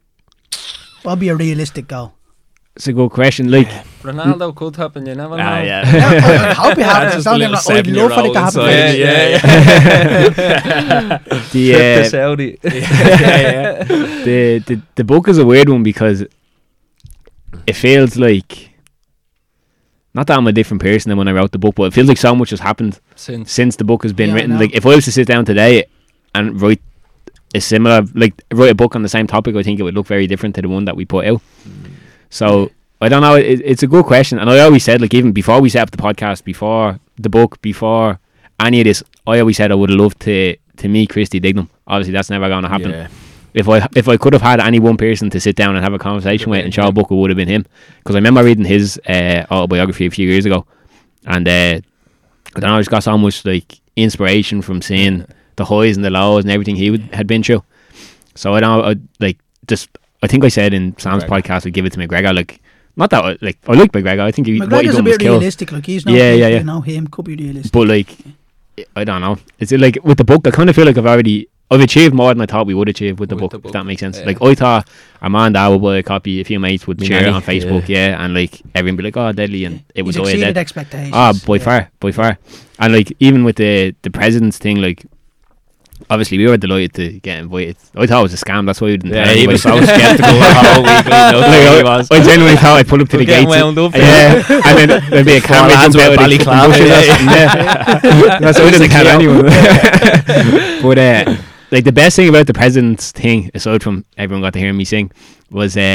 What would be a realistic goal? It's a good question. Like, Ronaldo could happen, you never know. ah, yeah. I hope it happens. just Don't a get me little wrong, I'd love for it to happen. seven-year-old Yeah, inside. yeah. The, Trip uh, to Saudi. yeah, yeah. the the the book is a weird one because it feels like, not that I'm a different person than when I wrote the book, but it feels like so much has happened Since since the book has been Yeah, I written. know. Like if I was to sit down today and write a similar, like write a book on the same topic, I think it would look very different to the one that we put out. So I don't know. It, it's a good question, and I always said, like even before we set up the podcast, before the book, before any of this, I always said I would have loved to to meet Christy Dignam. Obviously, that's never going to happen. Yeah. If I if I could have had any one person to sit down and have a conversation with and show a book, it would have been him. Because I remember reading his uh, autobiography a few years ago, and uh, I don't know, I just got so much like inspiration from seeing the highs and the lows and everything he would, had been through. So I don't I, like just I think I said in Sam's McGregor. podcast I'd give it to McGregor. Like not that I- like I like McGregor. I think he, what he McGregor's a done was bit cool. realistic. Like he's not. Yeah, yeah, yeah. You know him could be realistic. But like I don't know. It's like with the book, I kind of feel like I've already I've achieved more than I thought we would achieve with the, With book, the if book, that makes sense. yeah. Like I thought a man that would buy a copy, a few mates would Me share it nanny, on Facebook, yeah. and like everyone be like, oh, deadly, and it would He's die exceeded dead. expectations. Ah, by yeah. far, by far. And like even with the the president's thing, like obviously we were delighted to get invited. I thought it was a scam. That's why we didn't. Yeah, tell he anybody. was so skeptical the whole week. He Like, know he I, was. I genuinely thought I'd pull up to We're the getting gates. wound up. Yeah, and then there'd be a camera lads jump with out a of the ballyclava, bushes. yeah. Yeah, that's why I didn't tell anyone. But uh, like the best thing about the president's thing, aside from everyone got to hear me sing, was uh,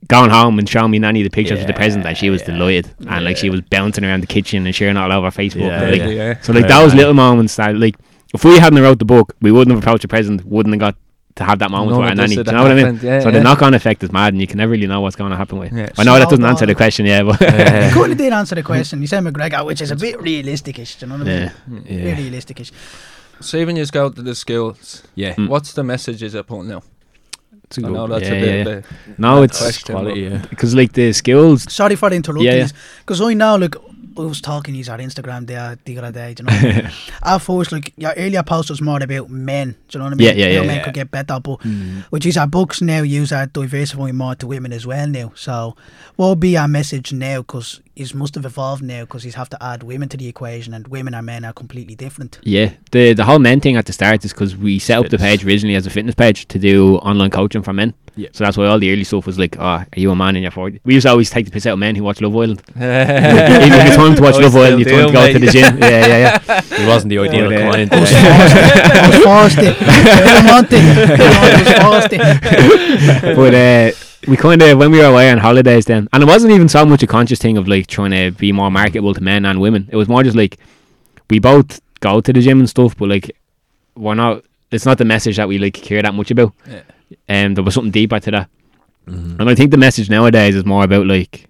going home and showing me nanny the pictures of the Yeah, present, and she was yeah. delighted, and like she was bouncing around the kitchen and sharing it all over Facebook. Yeah, like, yeah, yeah. So like Very those nice. little moments that like if we hadn't wrote the book, we wouldn't have approached the present, wouldn't have got to have that moment None with our of this nanny. Do would you have know what I mean? happened, yeah, so yeah. the knock-on effect is mad, and you can never really know what's going to happen with. Yeah. I know that doesn't Snowball. answer the question, yeah, but You Yeah. kind of did answer the question. You said McGregor, which is a bit realistic-ish. Do you know what I mean? yeah. Yeah. Bit realistic-ish. Say when you go to the schools, Yeah. Mm. what's the messages they're putting out? It's a I good- know that's yeah, a bit yeah. of a No, bad it's question, quality, but- yeah. because like the skills. Sorry for interrupting Yeah, yeah. because I know, like, I was talking to you on Instagram there the other day, do you know what I mean? At first, like, your earlier post was more about men, do you know what I mean? Yeah, yeah, How yeah, men yeah. could get better, but which is our books now use are diversifying more to women as well now. So, what would be our message now? Because he's must have evolved now because he's have to add women to the equation, and women and men are completely different. Yeah, the the whole men thing at the start is because we set up the page originally as a fitness page to do online coaching for men. Yeah. So that's why all the early stuff was like, oh, are you a man in your forties? We used to always take the piss out of men who watch Love Island. Even if it's time to watch I Love still Island, you do, time to go mate. to the gym. Yeah, yeah, yeah. He wasn't the ideal But, uh, client. I was uh, forced it. I was forced it. I don't want it. I was forced it. But uh, we kind of, when we were away on holidays then, and it wasn't even so much a conscious thing of like trying to be more marketable to men and women. It was more just like, we both go to the gym and stuff, but like, we're not, it's not the message that we like care that much about. Yeah. And there was something deeper to that. Mhm. And I think the message nowadays is more about like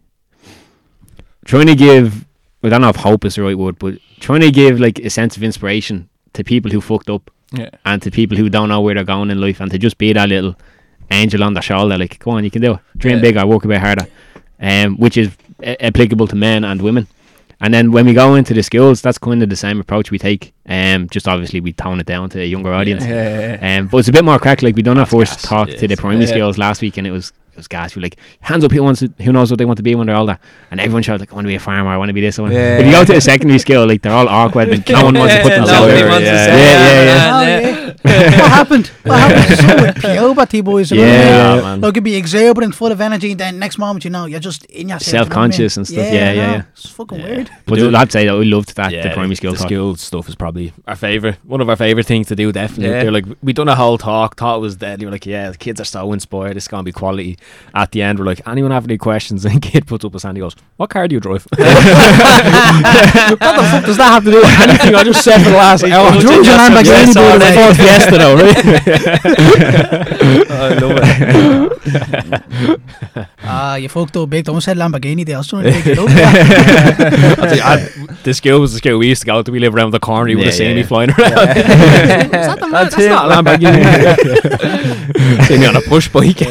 trying to give, I don't know if hope is the right word, but trying to give like a sense of inspiration to people who fucked up Yeah. and to people who don't know where they're going in life, and to just be that little angel on their shoulder, like, come on, you can do it. Dream Yeah. bigger, work a bit harder. Um, which is a- applicable to men and women. And then when we go into the schools, that's kind of the same approach we take. Um, just obviously we tone it down to a younger audience. Yeah, yeah, Um, but it's a bit more crack. Like we done our first gas, talk it to the is. primary Yeah. schools last week, and it was it was gas. We're like, hands up, who wants to, who knows what they want to be when they're older? And everyone shouted like, I want to be a farmer, I want to be this one. Yeah. If you go to a secondary school, like they're all awkward and no one wants to put Yeah, themselves nobody out. wants to Yeah, say yeah, that, yeah, man, Oh, yeah. What happened? What happened? So with puberty, boys. you know what I mean? Yeah, yeah, man. Like, it'd be exuberant, full of energy, then next moment, you know, you're just in yourself. you know what I mean? Self-conscious and stuff. Yeah, I yeah, know. yeah. It's fucking Yeah. weird. But Do- I'd say that we loved that Yeah, the primary school the talk. school stuff is probably our favorite, one of our favorite things to do. Definitely, Yeah. they're like, we done a whole talk, thought it was deadly. We're like, yeah, the kids are so inspired. It's gonna be quality. At the end, we're like, anyone have any questions? And kid puts up his hand. He goes, "What car do you drive?" What the fuck does that have to do with anything I just said for the last hour? Drove your Lamborghini, by the way. Ford Fiesta, though, right? I love it. Ah, you fucked up big. Don't say Lamborghini there. I was trying to pick it up. I'll tell you, I, the school was the school we used to go to. We live around the corner. You would have Yeah, seen yeah, me yeah. flying around. Is that the man? That's not a Lamborghini. See me on a push bike.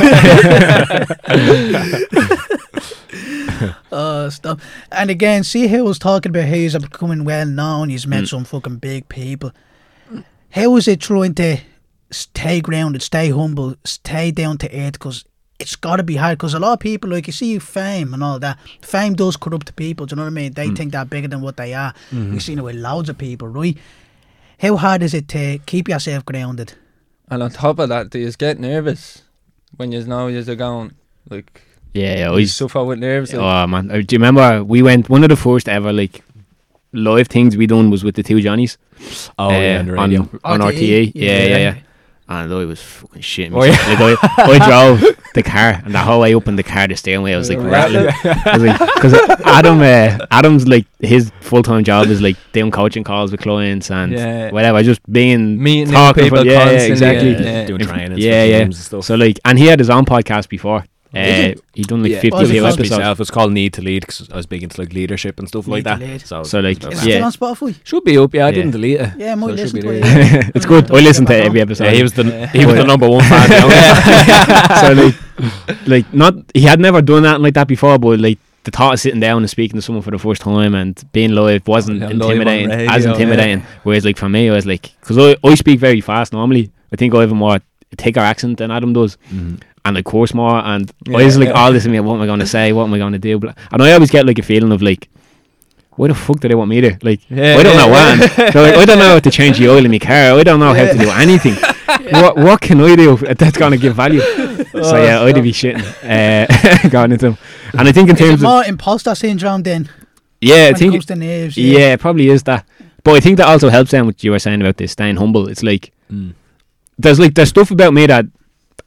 uh, stuff. And again, see how I was talking about how he's becoming well known. He's met Mm. some fucking big people. How is it trying to stay grounded, stay humble, stay down to earth? Because it's got to be hard. Because a lot of people, like, you see fame and all that. Fame does corrupt people. Do you know what I mean? They think they're bigger than what they are. You've seen it with loads of people, right? How hard is it to keep yourself grounded? And on top of that, do you get nervous when you know you're going? Like, Yeah, yeah. you Always. suffer with nerves. Like, Oh man, Uh, do you remember we went? One of the first ever like live things we done was with the two Johnnies. Oh uh, yeah, on the radio. on, on R T E? R T E. Yeah, yeah, Yeah. yeah. And I was fucking shitting Oh, myself. Like, I, I drove the car, and the whole way up in the car, the steering wheel was like rattling. Because Adam, uh, Adam's like his full time job is like doing coaching calls with clients and Yeah. whatever, just being Meeting new talking people for- yeah, yeah, constantly, exactly. yeah, yeah. Doing training, Yeah, yeah. and stuff. So like, and he had his own podcast before. Uh, it? he done like Yeah. fifty What was it few called? episodes. Myself, it's called Need to Lead because I was big into like leadership and stuff like Need to that. Lead. So, So, like, it's about Is that. it Yeah. still on Spotify? should be up. Yeah, I Yeah. didn't delete it. Yeah, I might So it should listen be to it. there. Yeah. It's good. I listen to every episode. Yeah, he was the Yeah. he was the number one fan. So like, like not he had never done that like that before, but like the thought of sitting down and speaking to someone for the first time and being live wasn't Yeah, live on intimidating, radio, as yeah. intimidating. Whereas like for me, I was like, because I, I speak very fast normally. I think I have a more thicker accent than Adam does. And I course more, and I was Yeah, like, yeah. all this in me, what am I going to say? What am I going to do? Blah- And I always get like a feeling of like, why the fuck do they want me to? Like, Yeah, I don't yeah, know yeah. when. So, like, I don't know how to change the oil in my car. I don't know how to do anything. What what can I do that's going to give value? So yeah, I'd be shitting uh, going into them. And I think in Is it terms of more imposter syndrome then? yeah, I when it think comes to nerves. yeah, it probably is that. But I think that also helps them what you were saying about this staying humble. It's like Mm. there's like there's stuff about me that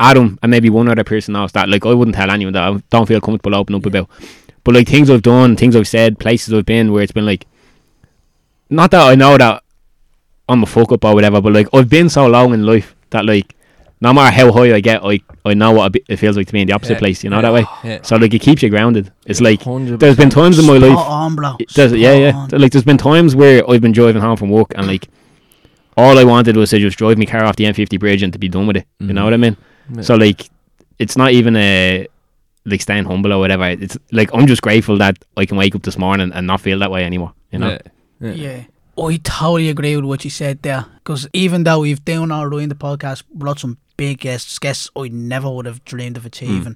Adam and maybe one other person else that like I wouldn't tell anyone that I don't feel comfortable opening up about. But like things I've done, things I've said, places I've been where it's been like, not that I know that I'm a fuck up or whatever, but like I've been so long in life that like no matter how high I get, I I know what it feels like to be in the opposite Yeah. place. You know Yeah. that way. Yeah. So like it keeps you grounded. It's like one hundred there's been percent. times in my life. Spot on, bro. It does, yeah, yeah. Spot on. Like there's been times where I've been driving home from work and like all I wanted was to just drive my car off the M fifty bridge and to be done with it. You Mhm. know what I mean? Yeah. So like, it's not even a like staying humble or whatever. It's like I'm just grateful that I can wake up this morning and not feel that way anymore. You know? Yeah. Yeah. Yeah. I totally agree with what you said there. Because even though we've done our doing the podcast, brought some big guests, guests I never would have dreamed of achieving,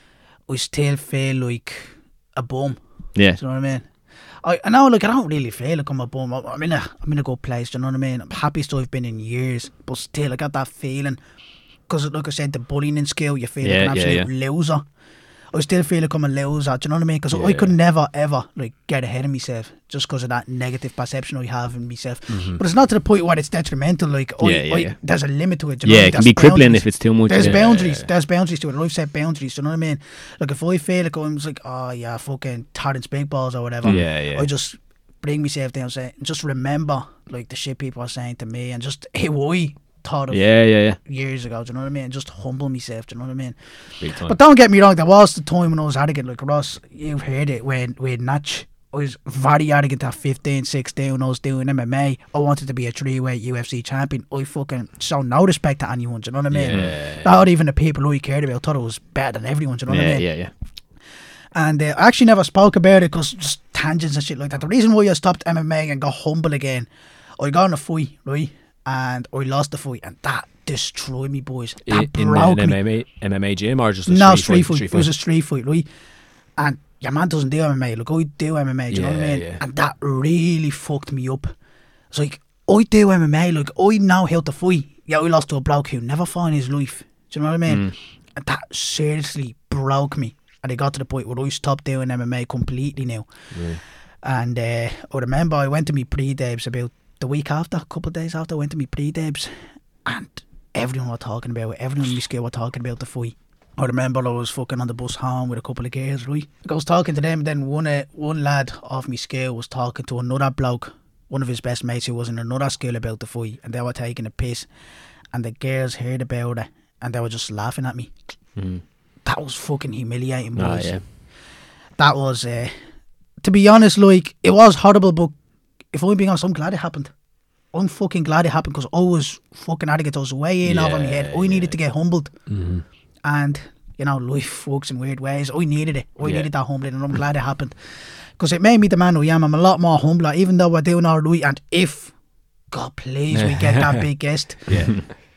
I still feel like a bum. Yeah. Do you know what I mean? I, I know, like, I don't really feel like I'm a bum. I'm in a, I'm in a good place, do you know what I mean? I'm happiest I've been in years, but still, I got that feeling. Because, like I said, the bullying skill, you feel Yeah, like an yeah, absolute loser. I still feel like I'm a loser, do you know what I mean? Because I could never, ever, like, get ahead of myself just because of that negative perception I have in myself. But it's not to the point where it's detrimental, like, I, Yeah, yeah, I, yeah. there's a limit to it, do you know Yeah, what I it mean? can be There's crippling boundaries. if it's too much. There's yeah. boundaries. There's boundaries to it. I've set boundaries. Do you know what I mean? Like if I feel like I'm just like, oh yeah, fucking Terrence Big Balls or whatever. Yeah, yeah. I just bring myself down, say, just remember like the shit people are saying to me, and just who I thought of Yeah, yeah, yeah. years ago. Do you know what I mean? Just humble myself. Do you know what I mean? Big time. But don't get me wrong. There was the time when I was arrogant. Like Ross, you've heard it when with Natch. I was very arrogant at fifteen, sixteen when I was doing M M A. I wanted to be a three-weight U F C champion. I fucking showed no respect to anyone, do you know what I mean? Yeah. Not even the people who I cared about. Thought I was better than everyone, do you know what I Yeah, mean? yeah, yeah. And uh, I actually never spoke about it because just tangents and shit like that. The reason why I stopped M M A and got humble again, I got in a fight, right? And I lost the fight, and that destroyed me, boys. That In, in broke an me. M M A, M M A gym or just a No, street, street fight. It was a street fight, right? And your man doesn't do M M A. Like, I do M M A, do you know what I Yeah, mean? yeah. And that really fucked me up. It's like, I do M M A, like, I know how to fight. Yeah, I lost to a bloke who never fought in his life. Do you know what I mean? Mm. And that seriously broke me. And it got to the point where I stopped doing M M A completely now. And uh, I remember I went to me pre-debs about the week after, a couple of days after, I went to me pre-debs. And everyone were talking about it. Everyone in my school were talking about the fight. I remember I was fucking on the bus home with a couple of girls, right? I was talking to them, and then one uh, one lad off my school was talking to another bloke, one of his best mates who was in another school about the fight, and they were taking a piss. And the girls heard about it, and they were just laughing at me. Mm. That was fucking humiliating, Ah, boys. yeah. That was, uh, to be honest, like, it was horrible, but if I'm being honest, I'm glad it happened. I'm fucking glad it happened because I was fucking arrogant. I was way in over my head. I needed to get humbled. Mm-hmm. And, you know, life works in weird ways. I needed it. I Yeah. needed that humbling, and I'm glad it happened. Because it made me the man who I am. I'm a lot more humbler, even though we're doing all right. And if, God please, we get that big guest, Yeah.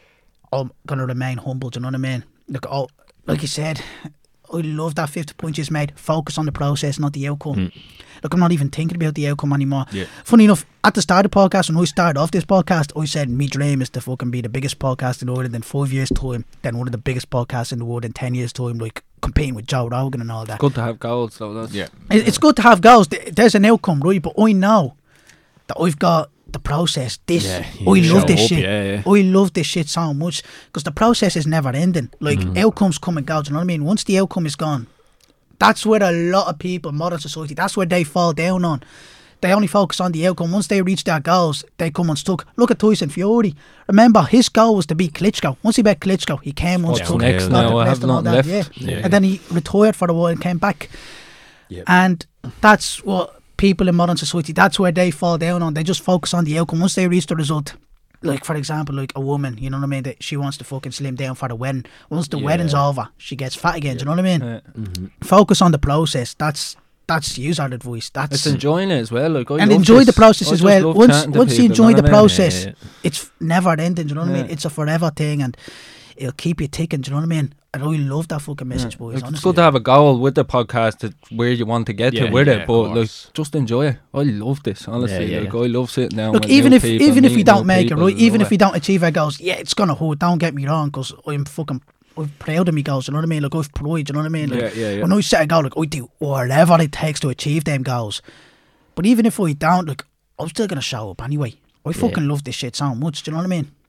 I'm going to remain humble, do you know what I mean? Look, oh, like you said, I love that fifth point you just made. Focus on the process, not the outcome. Mm. Look, I'm not even thinking about the outcome anymore. Yeah. Funny enough, at the start of the podcast, when I started off this podcast, I said, my dream is to fucking be the biggest podcast in the world in five years' time, then one of the biggest podcasts in the world in ten years' time, like competing with Joe Rogan and all that. Good to have goals, so that's Yeah. It- It's good to have goals. Th- There's an outcome, right? But I know that I've got the process. This, Yeah, I you love show this up, shit. yeah, yeah. I love this shit so much because the process is never ending. Like, Mm-hmm. outcomes come and go. Do you know what I mean? Once the outcome is gone, that's where a lot of people, modern society, that's where they fall down on. They only focus on the outcome. Once they reach their goals, they come unstuck. Look at Tyson Fury. Remember, his goal was to beat Klitschko. Once he beat Klitschko, he came unstuck. next yeah, got now, I depressed have and all nothing that, left. Yeah. Yeah. And then he retired for a while and came back. Yep. And that's what people in modern society, that's where they fall down on. They just focus on the outcome. Once they reach the result, like, for example, like a woman, you know what I mean, that she wants to fucking slim down for the wedding. Once the Yeah. wedding's over, she gets fat again. Do you know what I mean? Yeah. Focus on the process. That's that's user advice. That's It's enjoying it as well. Like, I and love enjoy this. the process I as just well. love Once chatting to once you people, enjoy know the what I mean? process, Yeah, it's never ending. Do you know what I mean? Yeah. It's a forever thing, and it'll keep you ticking. Do you know what I mean? And I love that fucking message, boys. Like, it's honestly. good to have a goal with the podcast to where you want to get Yeah, to with yeah, it, of but like, course. just enjoy it. I love this, honestly. Yeah, yeah, like, I love sitting down. Look, with even new if people, even if we meeting don't new make it people, right, and even all if we that. don't achieve our goals, yeah, it's gonna hurt. Don't get me wrong, because I'm fucking, I'm proud of me goals. You know what I mean? Like, I've pride. You know what I mean? Like, Yeah, yeah, yeah. When I set a goal, like, I do whatever it takes to achieve them goals. But even if I don't, like, I'm still gonna show up anyway. I fucking love this shit so much. Do you know what I mean?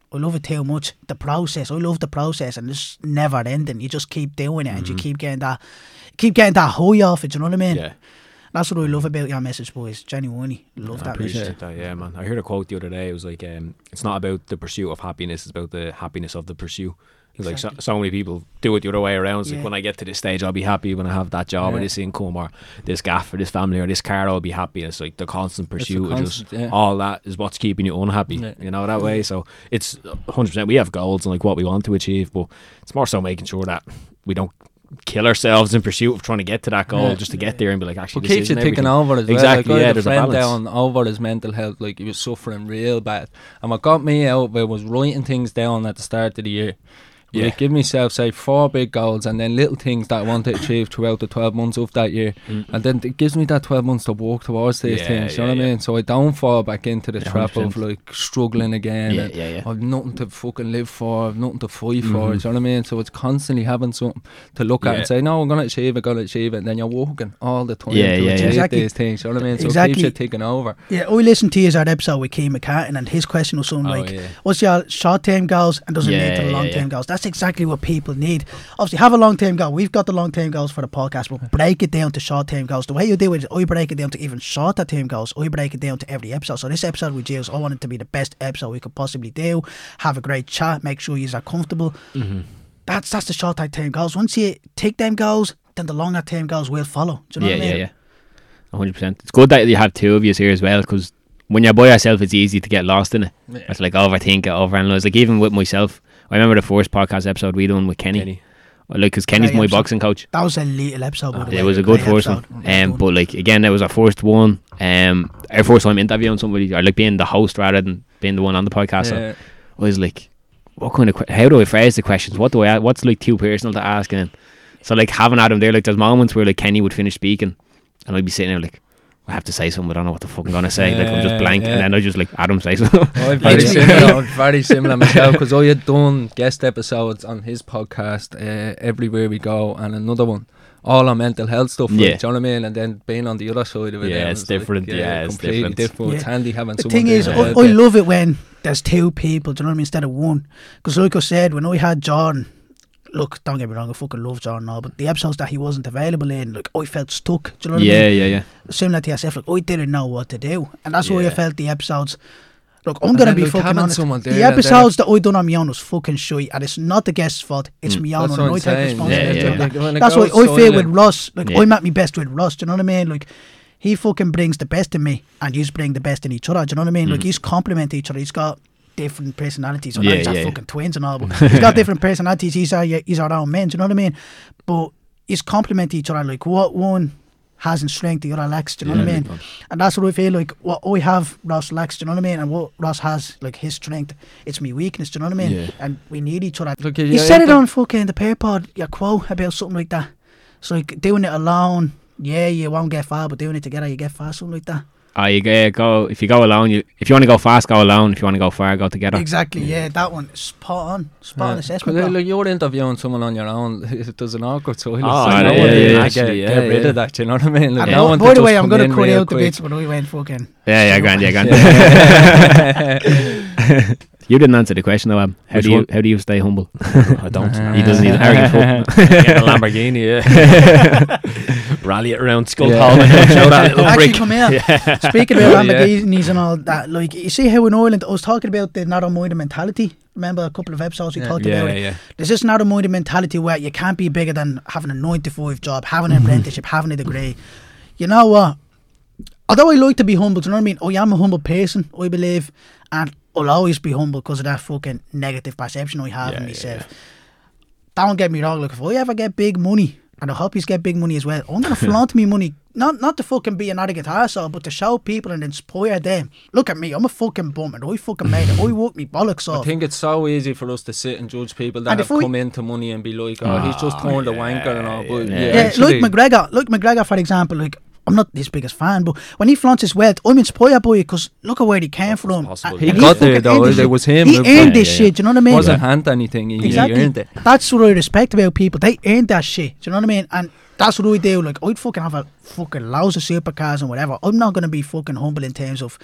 I love it too much. The process, I love the process, and it's never ending. You just keep doing it, mm-hmm. and you keep getting that, keep getting that high off it. Do you know what I mean? Yeah. That's what I love about your message, boys. Genuinely, love I that. appreciate that. Yeah, man. I heard a quote the other day. It was like, um, "It's not about the pursuit of happiness; it's about the happiness of the pursuit." It's exactly. Like so, so many people do it the other way around. It's yeah. like, when I get to this stage, I'll be happy when I have that job yeah. or this income or this gaff or this family or this car. I'll be happy. It's like the constant pursuit of just yeah. all that is what's keeping you unhappy. Yeah. You know that way. So it's one hundred percent. We have goals and like what we want to achieve, but it's more so making sure that we don't kill ourselves in pursuit of trying to get to that goal, yeah. just to get there and be like, actually, well, this keeps you ticking over as well. Exactly. Like, yeah, I there's had a a friend balance. down over his mental health, like he was suffering real bad, and what got me out was writing things down at the start of the year. Yeah. Like, give myself, say, four big goals and then little things that I want to achieve throughout the twelve months of that year. Mm. And then it gives me that twelve months to work towards these yeah, things, you yeah, know what yeah. I mean? So I don't fall back into the yeah, trap one hundred percent. of, like, struggling again. Yeah, and yeah, yeah. I've nothing to fucking live for, I've nothing to fight Mm-hmm. for, you know what I mean? So it's constantly having something to look at Yeah. and say, no, I'm going to achieve it, going to achieve it. And then you're working all the time Yeah, to yeah, achieve yeah. Exactly. these things, you know what I mean? So Exactly. it keeps you ticking over. Yeah, I listened to his episode with Keane McCartan, and his question was something Oh, like, yeah. what's your short-term goals and does it Yeah, lead to the yeah, long-term yeah. goals? That's exactly what people need. Obviously, have a long-term goal. We've got the long-term goals for the podcast, but break it down to short-term goals. The way you do it is I break it down to even shorter-term goals. I break it down to every episode. So this episode with Jules, I want it to be the best episode we could possibly do. Have a great chat. Make sure you are comfortable. Mm-hmm. That's that's the short-term goals. Once you take them goals, then the longer-term goals will follow. Do you know yeah, what I mean? yeah, yeah. one hundred percent. It's good that you have two of you here as well, because when you're by yourself, it's easy to get lost in it. Yeah. It's like overthink it, overanalyze. Like, even with myself, I remember the first podcast episode we done with Kenny. Kenny. Like, because Kenny's Great my episode. boxing coach. That was a little episode. by the It way. was a good Great first one. episode. Well Um, done. but like, again, that was our first one. Um, our first time interviewing somebody, or like being the host rather than being the one on the podcast. Yeah. So I was like, what kind of que- how do I phrase the questions? What do I? What's like too personal to ask? And so like having Adam there, like there's moments where like Kenny would finish speaking, and I'd be sitting there like, I have to say something, but I don't know what the fuck I'm gonna say. Like, I'm just Yeah, blank, yeah. and then I just like Adam say something. Oh, I'm very similar. I'm very similar myself, because I had done guest episodes on his podcast, uh, Everywhere We Go, and another one all on mental health stuff. Like, Yeah. do you know what I mean? And then being on the other side of it, Yeah, then it's was like, different, yeah, it's completely different. It's Yeah. handy having The someone thing there is, to I, help I you. love it when there's two people, do you know what I mean, instead of one. Because like I said, when I had Jordan, look, don't get me wrong, I fucking love Jordan and all, but the episodes that he wasn't available in, like, I felt stuck, do you know what I yeah, mean? yeah, yeah. Similar to yourself, like, I didn't know what to do. And that's why I Yeah. felt the episodes, look, I'm And going to then, be like, fucking having honest, someone there the and episodes that I done on my own was fucking shite, and it's not the guest's fault, it's Mm. me own, That's and what I I'm take saying. responsibility Yeah, for yeah. that. Like, when it That's why goes I feel with silent- Ross, like, Yeah. I'm at my best with Ross, do you know what I mean? Like, he fucking brings the best in me, and you bring the best in each other, do you know what I mean? Like, he's complement each other, he's got different personalities. I know Yeah, he's yeah, yeah, yeah. fucking twins and all, but he's got different personalities. He's our, he's our own man, do you know what I mean? But he's complement each other. Like, what one has in strength, the other lacks, do you know what I mean? And that's what I feel like. What I have, Ross lacks, do you know what I mean? And what Ross has, like, his strength, it's me weakness, do you know what I mean? Yeah. And we need each other. Look, You yeah, said it but- on fucking the pair pod, your quote about something like that. It's like doing it alone, yeah, you won't get far, but doing it together, you get far, something like that. Oh, you go, go if you go alone. You if you want to go fast, go alone. If you want to go far, go together. Exactly, yeah, that one, spot on, spot on Yeah. assessment. 'Cause, bro. like, you're interviewing someone on your own, there's an awkward silence. Oh, so no yeah, one yeah, can yeah, actually, get, yeah, get rid yeah. of that, you know what I mean? Like, And no by one by can the just way, I'm come going in to cut real out the quick. bits, but we went fucking. Yeah, yeah, grand, yeah, grand. You didn't answer the question though, Ab. How Which do you one? how do you stay humble? I don't. He doesn't. He's an arrogant fuck. Get a Lamborghini, yeah. Rally it around Skull Parliament. Show that little Actually, brick. come here. Speaking about Oh, yeah. Lamborghinis and all that, like, you see how in Ireland, I was talking about the narrow-minded mentality. Remember a couple of episodes we Yeah. talked Yeah, about it? yeah. There's this narrow-minded mentality where you can't be bigger than having a nine to five job, having an apprenticeship, having a degree. You know what? Although I like to be humble, do you know what I mean? I am a humble person, I believe, and I'll always be humble because of that fucking negative perception I have Yeah, in yeah, myself. Don't get me wrong, like, if I ever get big money, and I hope you get big money as well, I'm going to flaunt me money. Not not to fucking be an arrogant arsehole, but to show people and inspire them. Look at me, I'm a fucking bum and I fucking made it. I work me bollocks I off. think it's so easy for us to sit and judge people that And have if we- come into money and be like, oh, he's just turned a wanker and all. But yeah. yeah, Yeah, actually, like McGregor, like McGregor for example, like, I'm not his biggest fan, but when he flaunts his wealth, I'm inspired by it because look at where he came from. possible, And yeah. he got fucking there though. earned this It shit. was him. He It earned yeah, this yeah. shit, do you know what I mean? wasn't hand anything. He, Exactly. he earned it. That's what I respect about people. They earned that shit. Do you know what I mean? And that's what I do. Like, I'd fucking have a fucking loads of supercars and whatever. I'm not going to be fucking humble in terms of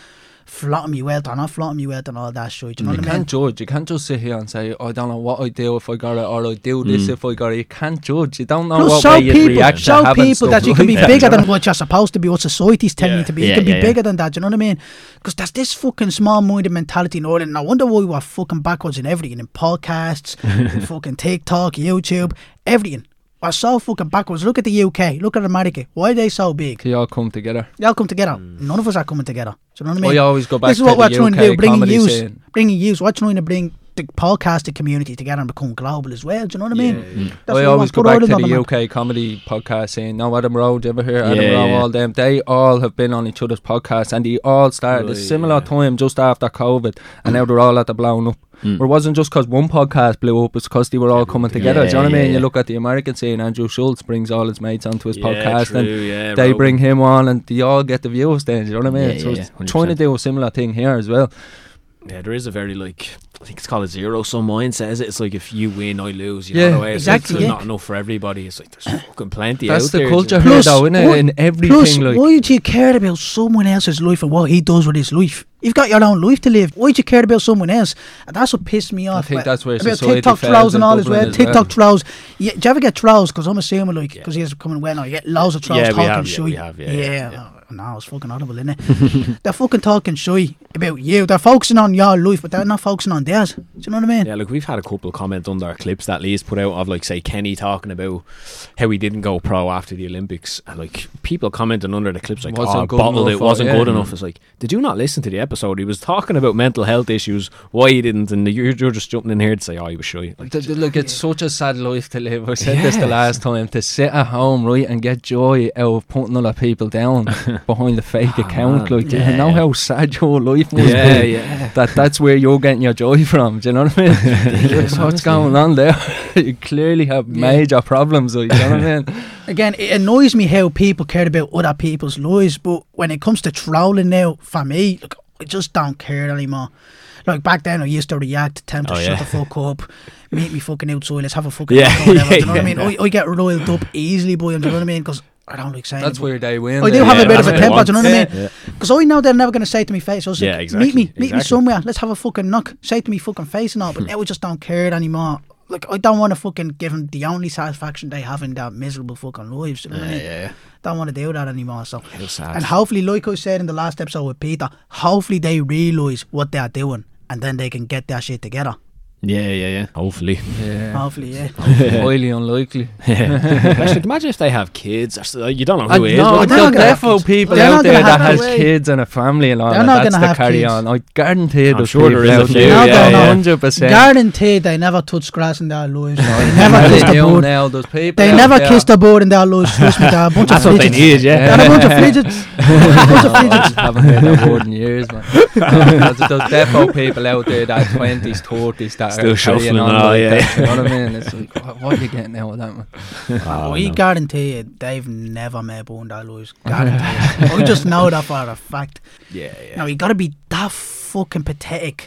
flaunting your wealth or not flaunting your wealth and all that shit. You know You what I mean? can't judge. You can't just sit here and say, I don't know what I do if I got it, or I do this if I got it. You can't judge. You don't know Plus, what show way you'd people, react to show having people stuff that you like can be that. bigger than what you're supposed to be, what society's telling Yeah. you to be. Yeah, you can be yeah, bigger yeah. than that, you know what I mean? Because there's this fucking small-minded mentality in Ireland. And I wonder why we're fucking backwards in everything, in podcasts, in fucking TikTok, YouTube, everything. We're so fucking backwards. Look at the U K, look at America. Why are they so big? They all come together. They all come together. None of us are coming together. Do you know what I I mean? always go back This is to what we're the trying to U K do, bringing comedy you, scene. bringing you. We're trying to bring the podcasting community together and become global as well. Do you know what I mean? Yeah, yeah. That's I what we always want. go Put back Ireland to on the map. U K comedy podcast scene. Now Adam Rowe, do you ever hear Adam Yeah, Rowe, yeah. all them? They all have been on each other's podcasts, and they all started at a Right, similar yeah. time just after COVID, and now they're all at the blowing up. Mm. It wasn't just because one podcast blew up, it's because they were all coming together. Yeah, do you know what I yeah, mean? yeah. You look at the American scene, Andrew Schultz brings all his mates onto his Yeah, podcast, true, and yeah, they Rogan. bring him on, and they all get the views then. Do you know what I mean? Yeah, so yeah, it's yeah, trying to one hundred percent. do a similar thing here as well. Yeah, there is a very like I think it's called a zero sum mindset. Is it? It's like if you win, I lose. You Yeah, know the way it's exactly, like, yeah. not enough for everybody. It's like there's fucking plenty That's out the there. culture you here, Plus, though, innit? what- In everything, Plus, like. why do you care about someone else's life and what he does with his life? You've got your own life to live. Why do you care about someone else? And that's what pissed me off. think Well, that's where about society TikTok fails trolls in and all as Dublin well. as well. TikTok trolls. Yeah, do you ever get trolls? Because I'm assuming like because he's coming well now. You get loads of trolls Yeah, we talking have, yeah, shy. we have, yeah, yeah, yeah. Oh, no, it's fucking horrible, isn't it? They're fucking talking shy about you. They're focusing on your life, but they're not focusing on theirs. Do you know what I mean? Yeah, look, we've had a couple of comments under our clips that Lee's put out of like say Kenny talking about how he didn't go pro after the Olympics, and like people commenting under the clips like, Wasn't "Oh, good bottled enough it wasn't or- good yeah. enough." It's like, did you not listen to the episode? He was talking about mental health issues, why he didn't, and you're, you're just jumping in here to say, "Oh, he was shy." Like, Th- th- Look, it's such a sad life to live. I said this the Yes. last time. To sit at home, right, and get joy out of putting other people down behind the fake account. man, Like, do you yeah. know how sad your life must yeah, be? yeah. That that's where you're getting your joy from. Do you know what I mean? So what's going on there? You clearly have major problems. Like, you know what I mean? Again, it annoys me how people care about other people's lives, but when it comes to trolling now, for me, look, I just don't care anymore. Like back then, I used to react, tell them to Oh, shut yeah. the fuck up, meet me fucking outside, let's have a fucking Yeah, talk or whatever. yeah, do you know what I mean? yeah. I, I get riled up easily by them, do you know what I mean? Because I don't like saying That's it, but where they win. I do then. have Yeah, a bit of that's a what temper, I do you know want. what I mean? Yeah. Because I know they're never going to say to me face. I was Yeah, like, exactly, meet me, meet me exactly. somewhere, let's have a fucking knock, say to me fucking face and all, but now I just don't care anymore. Like, I don't want to fucking give them the only satisfaction they have in their miserable fucking lives, do you know what I mean? yeah. Don't want to do that anymore, so. How sad. And hopefully, like I said in the last episode with Peter, hopefully they realise what they're doing and then they can get their shit together. Yeah, yeah, yeah. Hopefully. Yeah. Hopefully, yeah. Highly unlikely. Actually, imagine if they have kids. Or so, you don't know I who it is. know, but- they're there's not gonna have defo kids. people They're out not there gonna that have has kids. kids and a family and all They're that. not That's gonna the have carry kids. on. I guarantee I'm there's sure there people is a out few, there. yeah, yeah. one hundred percent. Guaranteed they never touch grass in their lives. They They never kissed a do bird. now. There's people They out never there. kissed a bird in their lives. Trust me, they're a bunch That's of what they fidgets. need, yeah. They're a bunch of fidgets. a bunch of fidgets. I haven't heard that word in years, man. there's, there's defo people out there that are twenties, thirties that Still are carrying shuffling on and all, like yeah. that, you know what I mean? It's like, what, what are you getting out of that, man? Oh, We no. guarantee you, they've never met a bird in their lives. Guarantee it. I just know that for a fact. Yeah, yeah. Now, you got to be that fucking pathetic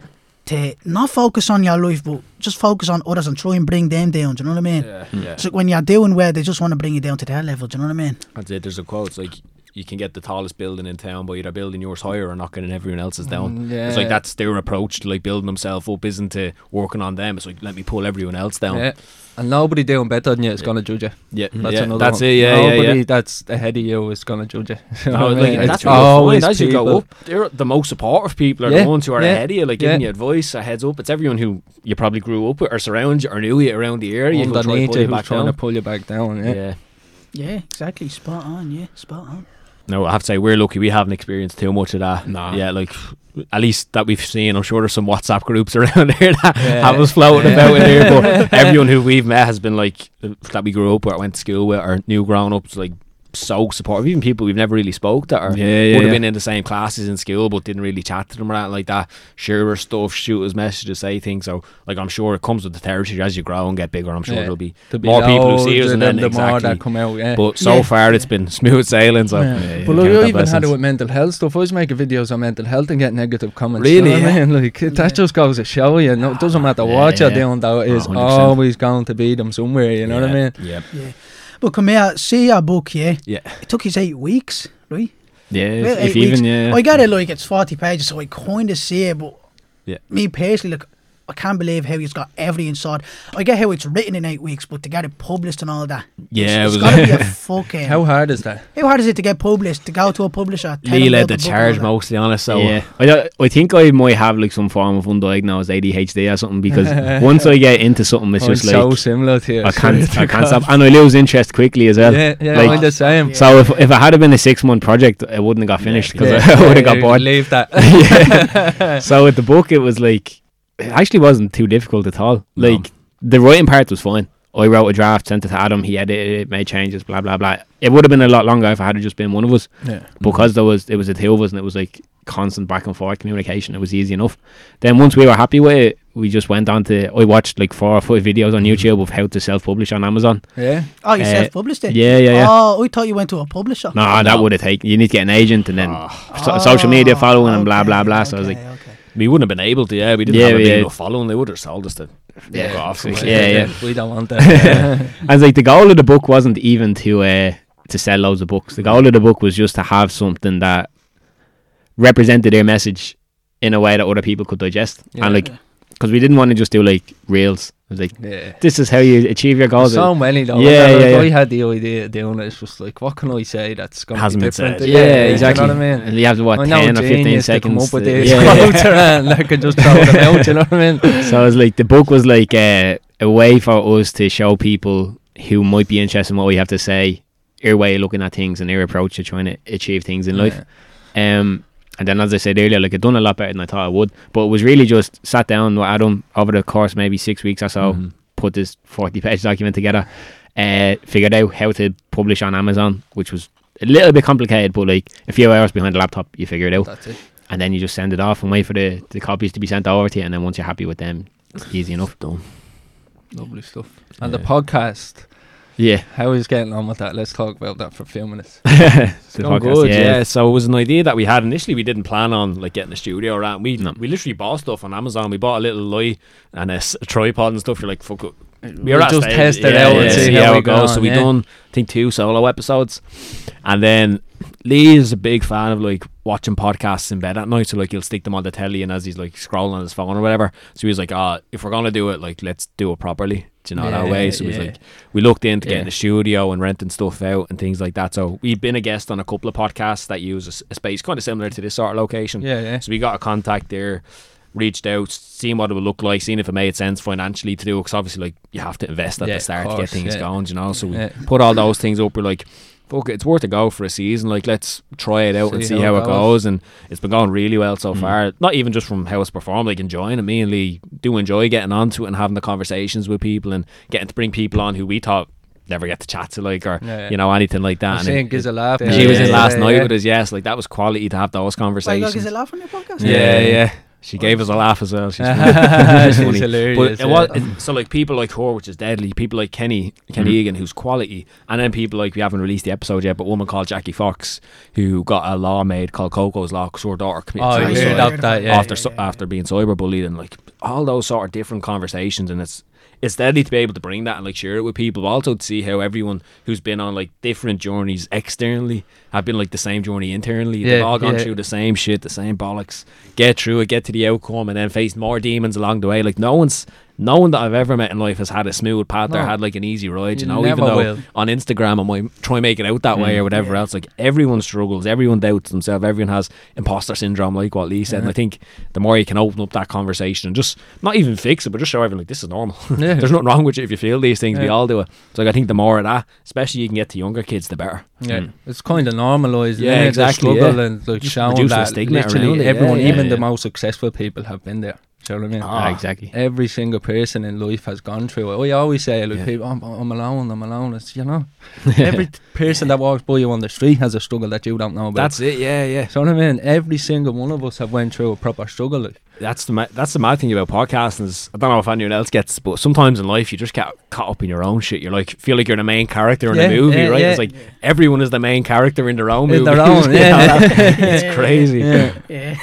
to not focus on your life, but just focus on others and try and bring them down. Do you know what I mean? Yeah, yeah. It's like when you're doing well, they just want to bring you down to their level. Do you know what I mean? That's it. There's a quote. It's like you can get the tallest building in town by either building yours higher or knocking everyone else's down. Mm, yeah. It's like that's their approach to like building themselves up, isn't to working on them. It's like let me pull everyone else down. Yeah. And nobody doing better than you is going to judge you. Yeah, That's yeah, another that's one. it. Yeah, Nobody yeah, yeah. that's ahead of you is going to judge you. You know No, what I like, mean? that's It's what you'll always find as you go people- up. They're the most supportive people are Yeah, the ones who are yeah, ahead of you, like giving yeah. you advice, a heads up. It's everyone who you probably grew up with or surround you or knew you around the area who'll try to underneath pull you you who's back trying to down. pull you back down. Yeah. Yeah. Yeah, exactly. Spot on. Yeah, spot on. No, I have to say we're lucky we haven't experienced too much of that. Nah. Yeah, like at least that we've seen. I'm sure there's some WhatsApp groups around here that Yeah. have us floating Yeah. about in here. But everyone who we've met has been like that we grew up with, or went to school with, or new grown ups, like so supportive. Even people we've never really spoke to, or Yeah, yeah, would have yeah. been in the same classes in school, but didn't really chat to them or anything like that. Share us stuff, shoot us messages, say things. So like I'm sure it comes with the territory as you grow and get bigger. I'm sure Yeah. there'll be There'll be more people who see loads us, of and them, then the more exactly. that come out. Yeah. But so Yeah. far it's been smooth sailing. So Yeah. yeah, Well, count I that even had it blessings. with mental health stuff. I was making videos on mental health and getting negative comments. Really? You know what I Yeah. mean? Like, that just goes to show you. No, it doesn't matter Yeah, what you're yeah. doing, though. It is one hundred percent. always going to be them somewhere. You know what I mean? Yeah. Yeah. But come here, see your book, yeah? Yeah. It took you eight weeks, right? Yeah, Well, if, eight if even weeks. yeah. I get it, like it's forty pages, so I kind of see it, but Yeah. me personally, like, I can't believe how he's got everything sorted. I get how it's written in eight weeks, but to get it published and all that, Yeah, it's, it it's was- got to be a fucking. How hard is that? How hard is it to get published? To go to a publisher? tell Lee them led about the book and charge, all that? mostly honest. So yeah, I, don't- I think I might have like some form of undiagnosed A D H D or something, because once I get into something, it's Oh, just it's like so similar to you. I can't, swear I to can't God. stop, and I lose interest quickly as well. Yeah, yeah, Like- I'm the same. Yeah. So if if it had been a six month project, it wouldn't have got finished because Yeah, I would have yeah, got you bored. Leave that. Yeah. So with the book, it was like, it actually wasn't too difficult at all. No. Like the writing part was fine. I wrote a draft, sent it to Adam. He edited it, made changes, blah blah blah. It would have been a lot longer if it had just been one of us, Yeah. because there was it was the two of us, and it was like constant back and forth communication. It was easy enough. Then once we were happy with it, we just went on to. I watched like four or five videos on YouTube of how to self publish on Amazon. Yeah. Oh, you Uh, self-published it? Yeah, yeah, yeah. Oh, I thought you went to a publisher. No, that would have taken. You need to get an agent and then Ah. so, social media Oh, following and blah okay, blah blah. So I was okay, like, okay. we wouldn't have been able to. Yeah, we didn't Yeah, have a big yeah. enough following. They would have sold us to Yeah, go off. yeah, somewhere. yeah. We don't want that. I was like, the goal of the book wasn't even to uh, to sell loads of books. The goal of the book was just to have something that represented their message in a way that other people could digest. Yeah. And like, because we didn't want to just do like reels. I was like, Yeah. this is how you achieve your goals. So many though. Yeah, Whenever yeah, I yeah. had the idea of doing it. It's just like, what can I say that's going to be Hasn't been different? said. yeah, exactly. You know what I mean? And you have to what I know ten or fifteen genius to seconds. come up with to- these yeah, yeah. quotes around. I could just throw them out. You know what I mean? So I was like, the book was like uh, a way for us to show people who might be interested in what we have to say, our way of looking at things and our approach to trying to achieve things in life. Um, and then, as I said earlier, like I'd done a lot better than I thought I would. But it was really just sat down with Adam over the course maybe six weeks or so, Mhm. put this forty-page document together, uh, figured out how to publish on Amazon, which was a little bit complicated, but like a few hours behind the laptop, you figure it out. That's it. And then you just send it off and wait for the, the copies to be sent over to you. And then once you're happy with them, it's easy enough. Done. Lovely stuff. And the Yeah. podcast, Yeah. how is getting on with that? Let's talk about that for a few minutes. The Oh, podcast, good, yeah. So it was an idea that we had initially. We didn't plan on like getting a studio around. We No. we literally bought stuff on Amazon. We bought a little light and a, s- a tripod and stuff. You're like, fuck it. We at a just stage- test it yeah, out yeah, and see see how, how we it goes. So we yeah. done, I think, two solo episodes, and then Lee is a big fan of like watching podcasts in bed at night. So like he'll stick them on the telly, and as he's like scrolling on his phone or whatever. So he was like, "Ah, if we're gonna do it, like let's do it properly." Do you know that Yeah, way? So it was yeah. like we looked into Yeah. getting a studio and renting stuff out and things like that. So we've been a guest on a couple of podcasts that use a, s- a space kind of similar to this sort of location. Yeah, yeah. So we got a contact there, reached out, seen what it would look like, seen if it made sense financially to do. Because obviously, like you have to invest at Yeah, the start of to get course, things yeah. going. You know, so we Yeah. put all those things up. We're like, fuck it, it's worth a go for a season. Like let's try it out and see how, it goes. And it's been going really well so Mm. far. Not even just from how it's performed, like enjoying it. Me and Lee do enjoy getting onto it and having the conversations with people and getting to bring people on who we thought never get to chat to, like, or Yeah, yeah. you know, anything like that. I'm And saying it- gives a laugh. she was in Yeah, last yeah, night yeah. with us, yes. Like that was quality to have those Why, conversations. is it laugh on your podcast? Yeah, Yeah. yeah. She gave us a laugh as well. She's funny. She's funny. hilarious. But it yeah. was, it- so like people like her, which is deadly. People like Kenny, Kenny Mhm. Egan, who's quality, and then people like we haven't released the episode yet, but a woman called Jackie Fox, who got a law made called Coco's Law, because her daughter committed Oh, I suicide heard about that, yeah. after so- after being cyberbullied, and like all those sort of different conversations, and it's it's deadly to be able to bring that and like share it with people, but also to see how everyone who's been on like different journeys externally have been like the same journey internally. They've Yeah, all gone yeah. through the same shit, the same bollocks, get through it, get to the outcome, and then face more demons along the way. Like no one's no one that I've ever met in life has had a smooth path or No. had like an easy ride, you, You know, never even though will. on Instagram I might try and make it out that way Mm. or whatever else. Like everyone struggles, everyone doubts themselves, everyone has imposter syndrome, like what Lee said. And Yeah. I think the more you can open up that conversation and just not even fix it, but just show everyone like this is normal. Yeah. There's nothing wrong with you if you feel these things. We Yeah. all do it. So like, I think the more of that, especially you can get to younger kids, the better. Yeah, Mm. it's kind of normalised. Yeah, isn't it? The exactly, struggle yeah. and like Just showing reduce the that stigma literally around it, everyone, yeah, even yeah. the most successful people, have been there. Do you know what I mean? Ah, exactly. Every single person in life has gone through it. I always say, like, Yeah. people, I'm, I'm alone, I'm alone. It's, you know, every t- person that walks by you on the street has a struggle that you don't know about. That's it. Yeah, yeah. So what I mean, every single one of us have went through a proper struggle. Like. That's the ma- that's the mad thing about podcasting is I don't know if anyone else gets, but sometimes in life you just get caught up in your own shit. You're like feel like you're the main character in Yeah, a movie, yeah, right? yeah. It's like everyone is the main character in their own In movie. their own, You know, yeah. that- it's crazy. Yeah. Yeah.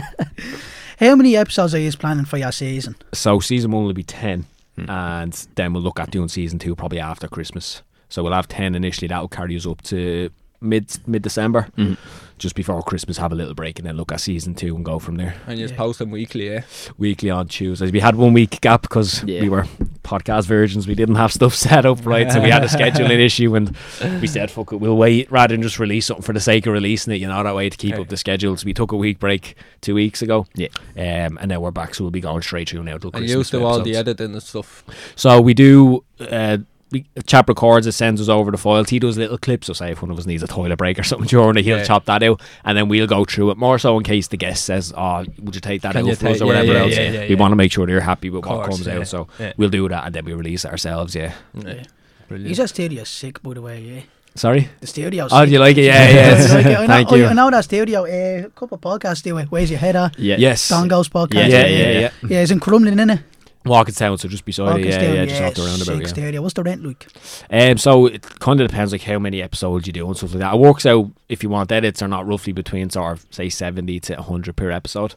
How many episodes are you planning for your season? So season one will be ten, Hmm. and then we'll look at doing season two probably after Christmas. So we'll have ten initially. That will carry us up to mid mid December. Mhm. Just before Christmas, have a little break and then look at season two and go from there. And you just Yeah. post them weekly, yeah. Weekly on Tuesdays. We had one week gap because Yeah. we were podcast versions. We didn't have stuff set up right, so we had a scheduling issue, and we said, "Fuck it, we'll wait rather than just release something for the sake of releasing it." You know, that way to keep Okay. up the schedule. So we took a week break two weeks ago. Yeah. Um, and now we're back, so we'll be going straight through now till And Christmas. you used to do all the episodes. editing and stuff. So we do. Uh, we, Chap records it, sends us over the files. He does little clips. So say if one of us needs a toilet break or something during it, he'll Yeah. chop that out, and then we'll go through it more so in case the guest says, "Oh, would you take that Can out you for us take- or whatever yeah, else?" yeah, yeah, we yeah. want to make sure they're happy with what Course, comes yeah. out. So Yeah. we'll do that, and then we release it ourselves. Yeah. Yeah. Brilliant. He's a studio sick, by the way, yeah. Sorry. The studio. Oh, do you like it? Yeah, yeah. I like it. I know, Thank I, you. I know that studio. Uh, a couple of podcasts do it. Where's your head at? Yeah. Yes. Dongo's podcast. Yeah, yeah, yeah, yeah. Yeah, it's in Crumlin, innit? Walking town, so just beside it. Walker's Yeah, down, yeah, just off the roundabout. sick Yeah. studio. What's the rent like? Um, so it kind of depends like how many episodes you do and stuff like that. It works out if you want edits or not, roughly between sort of say seventy to a hundred per episode.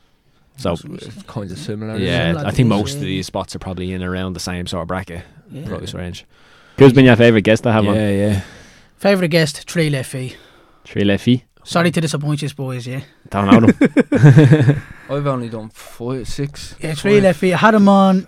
So It's kind of similar. yeah, Similar I to think this, most yeah. of these spots are probably in around the same sort of bracket Yeah. price range. Who's been your favourite guest to have on? Yeah, yeah. Favourite guest, Trey Leffy. Trey Leffy. Sorry to disappoint you, boys, yeah. Don't know them. I've only done five, six. Yeah, Trey Leffy. I had him on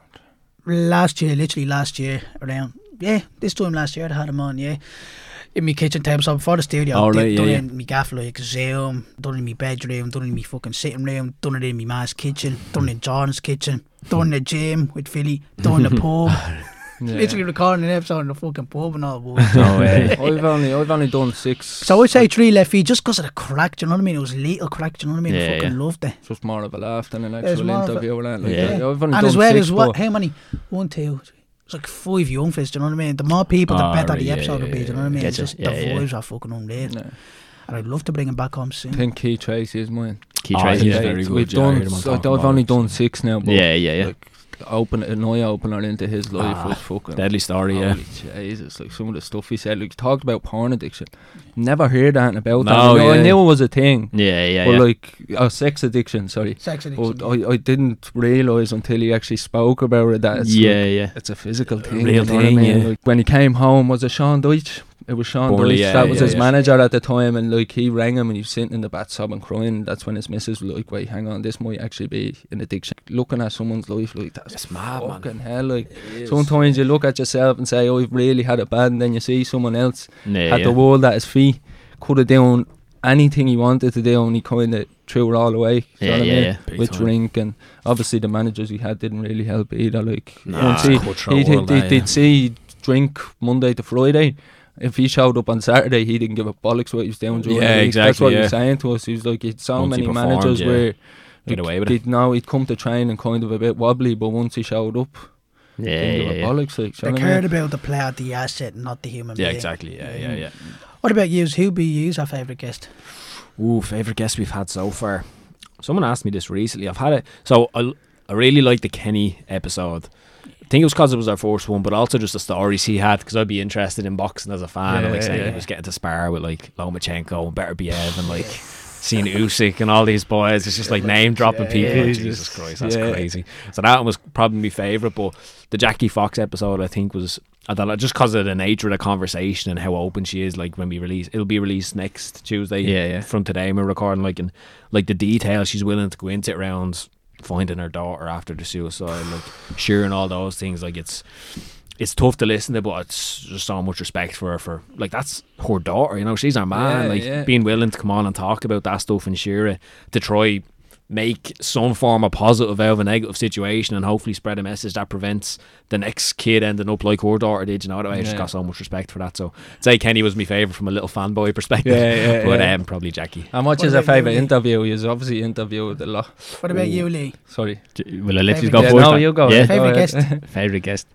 last year, literally last year, around, yeah, this time last year I had him on, yeah. In my kitchen table, so before the studio, Oh, did- right, yeah, done yeah. it in my gaff like Zoom, done it in my bedroom, done it in my fucking sitting room, done it in my ma's kitchen, done it in Jordan's kitchen, done it in the gym with Philly, done it in the pub. Yeah. Literally recording an episode in the fucking pub and all. boys. No way. I've only I've only done six. So I'd say Tree Leffy just because of the crack, do you know what I mean? It was little crack, do you know what I mean? I Yeah, fucking yeah. loved it. Just more of a laugh than an Yeah, it's actual more of a- interview or that. Like Yeah. that. I've only And done as well six, as what, but how many? One, two, it's like five young fellas, do you know what I mean? The more people, the Oh, better right, the yeah, episode will yeah, be, do you know what I mean? Getcha. It's just Yeah, the yeah. vibes are fucking unreal. no. And I'd love to bring him back home I soon. think Keith Tracy is mine. Keith Oh, Tracy. he's Yeah, very good, We've yeah, I done. heard him on so talking I've about only it. done six now. But yeah, yeah. yeah. Like, open an eye opener into his life Ah, was fucking Deadly story, yeah. Holy Jesus, like some of the stuff he said, like he talked about porn addiction. Never heard anything about that. No, You know, I yeah. knew it was a thing, Yeah, yeah, but yeah. like oh, sex addiction. Sorry, Sex addiction. but I, I didn't realise until he actually spoke about it that it's yeah, like, yeah. it's a physical thing. real you know what I thing, mean? yeah. Like, when he came home, was it Sean Deutsch? It was Sean Burnley, Deutsch. yeah, that was yeah, his yeah. manager at the time, and like he rang him and he was sitting in the bathtub and crying. That's when his missus was like, "Wait, hang on, this might actually be an addiction." Looking at someone's life like that's It's mad, man. fucking hell. Like sometimes you look at yourself and say, "Oh, I've really had it bad," and then you see someone else Yeah, had yeah. the world at his feet, could have done anything he wanted to do, and he kind of threw it all away. You Yeah, know what yeah, I mean? yeah. Big With time. drink, and obviously the managers we had didn't really help either. Like Nah, once he, cutthroat he'd, world, he'd, that, they'd yeah. see drink Monday to Friday. If he showed up on Saturday, he didn't give a bollocks what he was doing during Yeah, the week. That's exactly, what he yeah. was saying to us. He was like, he'd so Once he many performed, managers yeah. where Get away with he'd it. know he'd come to train and kind of a bit wobbly, but once he showed up, Yeah, didn't yeah, give a yeah. bollocks. Like, They you know what I cared mean? about the player, the asset, not the human Yeah, being. exactly. Yeah, yeah, yeah. What about yous? Who be yous our favourite guest? Ooh, favourite guest we've had so far. Someone asked me this recently. I've had it. So I, I really liked the Kenny episode. I think it was because it was our first one, but also just the stories he had, because I'd be interested in boxing as a fan. and like Yeah, saying yeah. he was getting to spar with like Lomachenko and Beterbiev and like seeing Usyk and all these boys. It's just like name dropping people. yeah. Jesus Christ, that's Yeah. crazy. So that one was probably my favourite. But the Jackie Fox episode, I think, was I don't know, just because of the nature of the conversation and how open she is. Like when we release, it'll be released next Tuesday. Yeah, yeah. From today, and we're recording. Like and like the details she's willing to go into it around finding her daughter after the suicide, like sharing all those things. Like it's it's tough to listen to, but it's just so much respect for her, for like that's her daughter, you know, she's our man. Yeah, like yeah. being willing to come on and talk about that stuff and share it, to try make some form of positive out of a negative situation and hopefully spread a message that prevents the next kid ending up like her daughter did, you know. I just Yeah. got so much respect for that. So I'd say Kenny was my favourite from a little fanboy perspective. Yeah, yeah, but yeah. um probably Jackie. How much What is a about you, favourite Lee? interview? He's obviously interviewed a lot. What about you, Lee? Sorry. Will I let you Favourite go Yeah, first? no, then? you go. Yeah. Go Favourite ahead. guest? Favorite guest.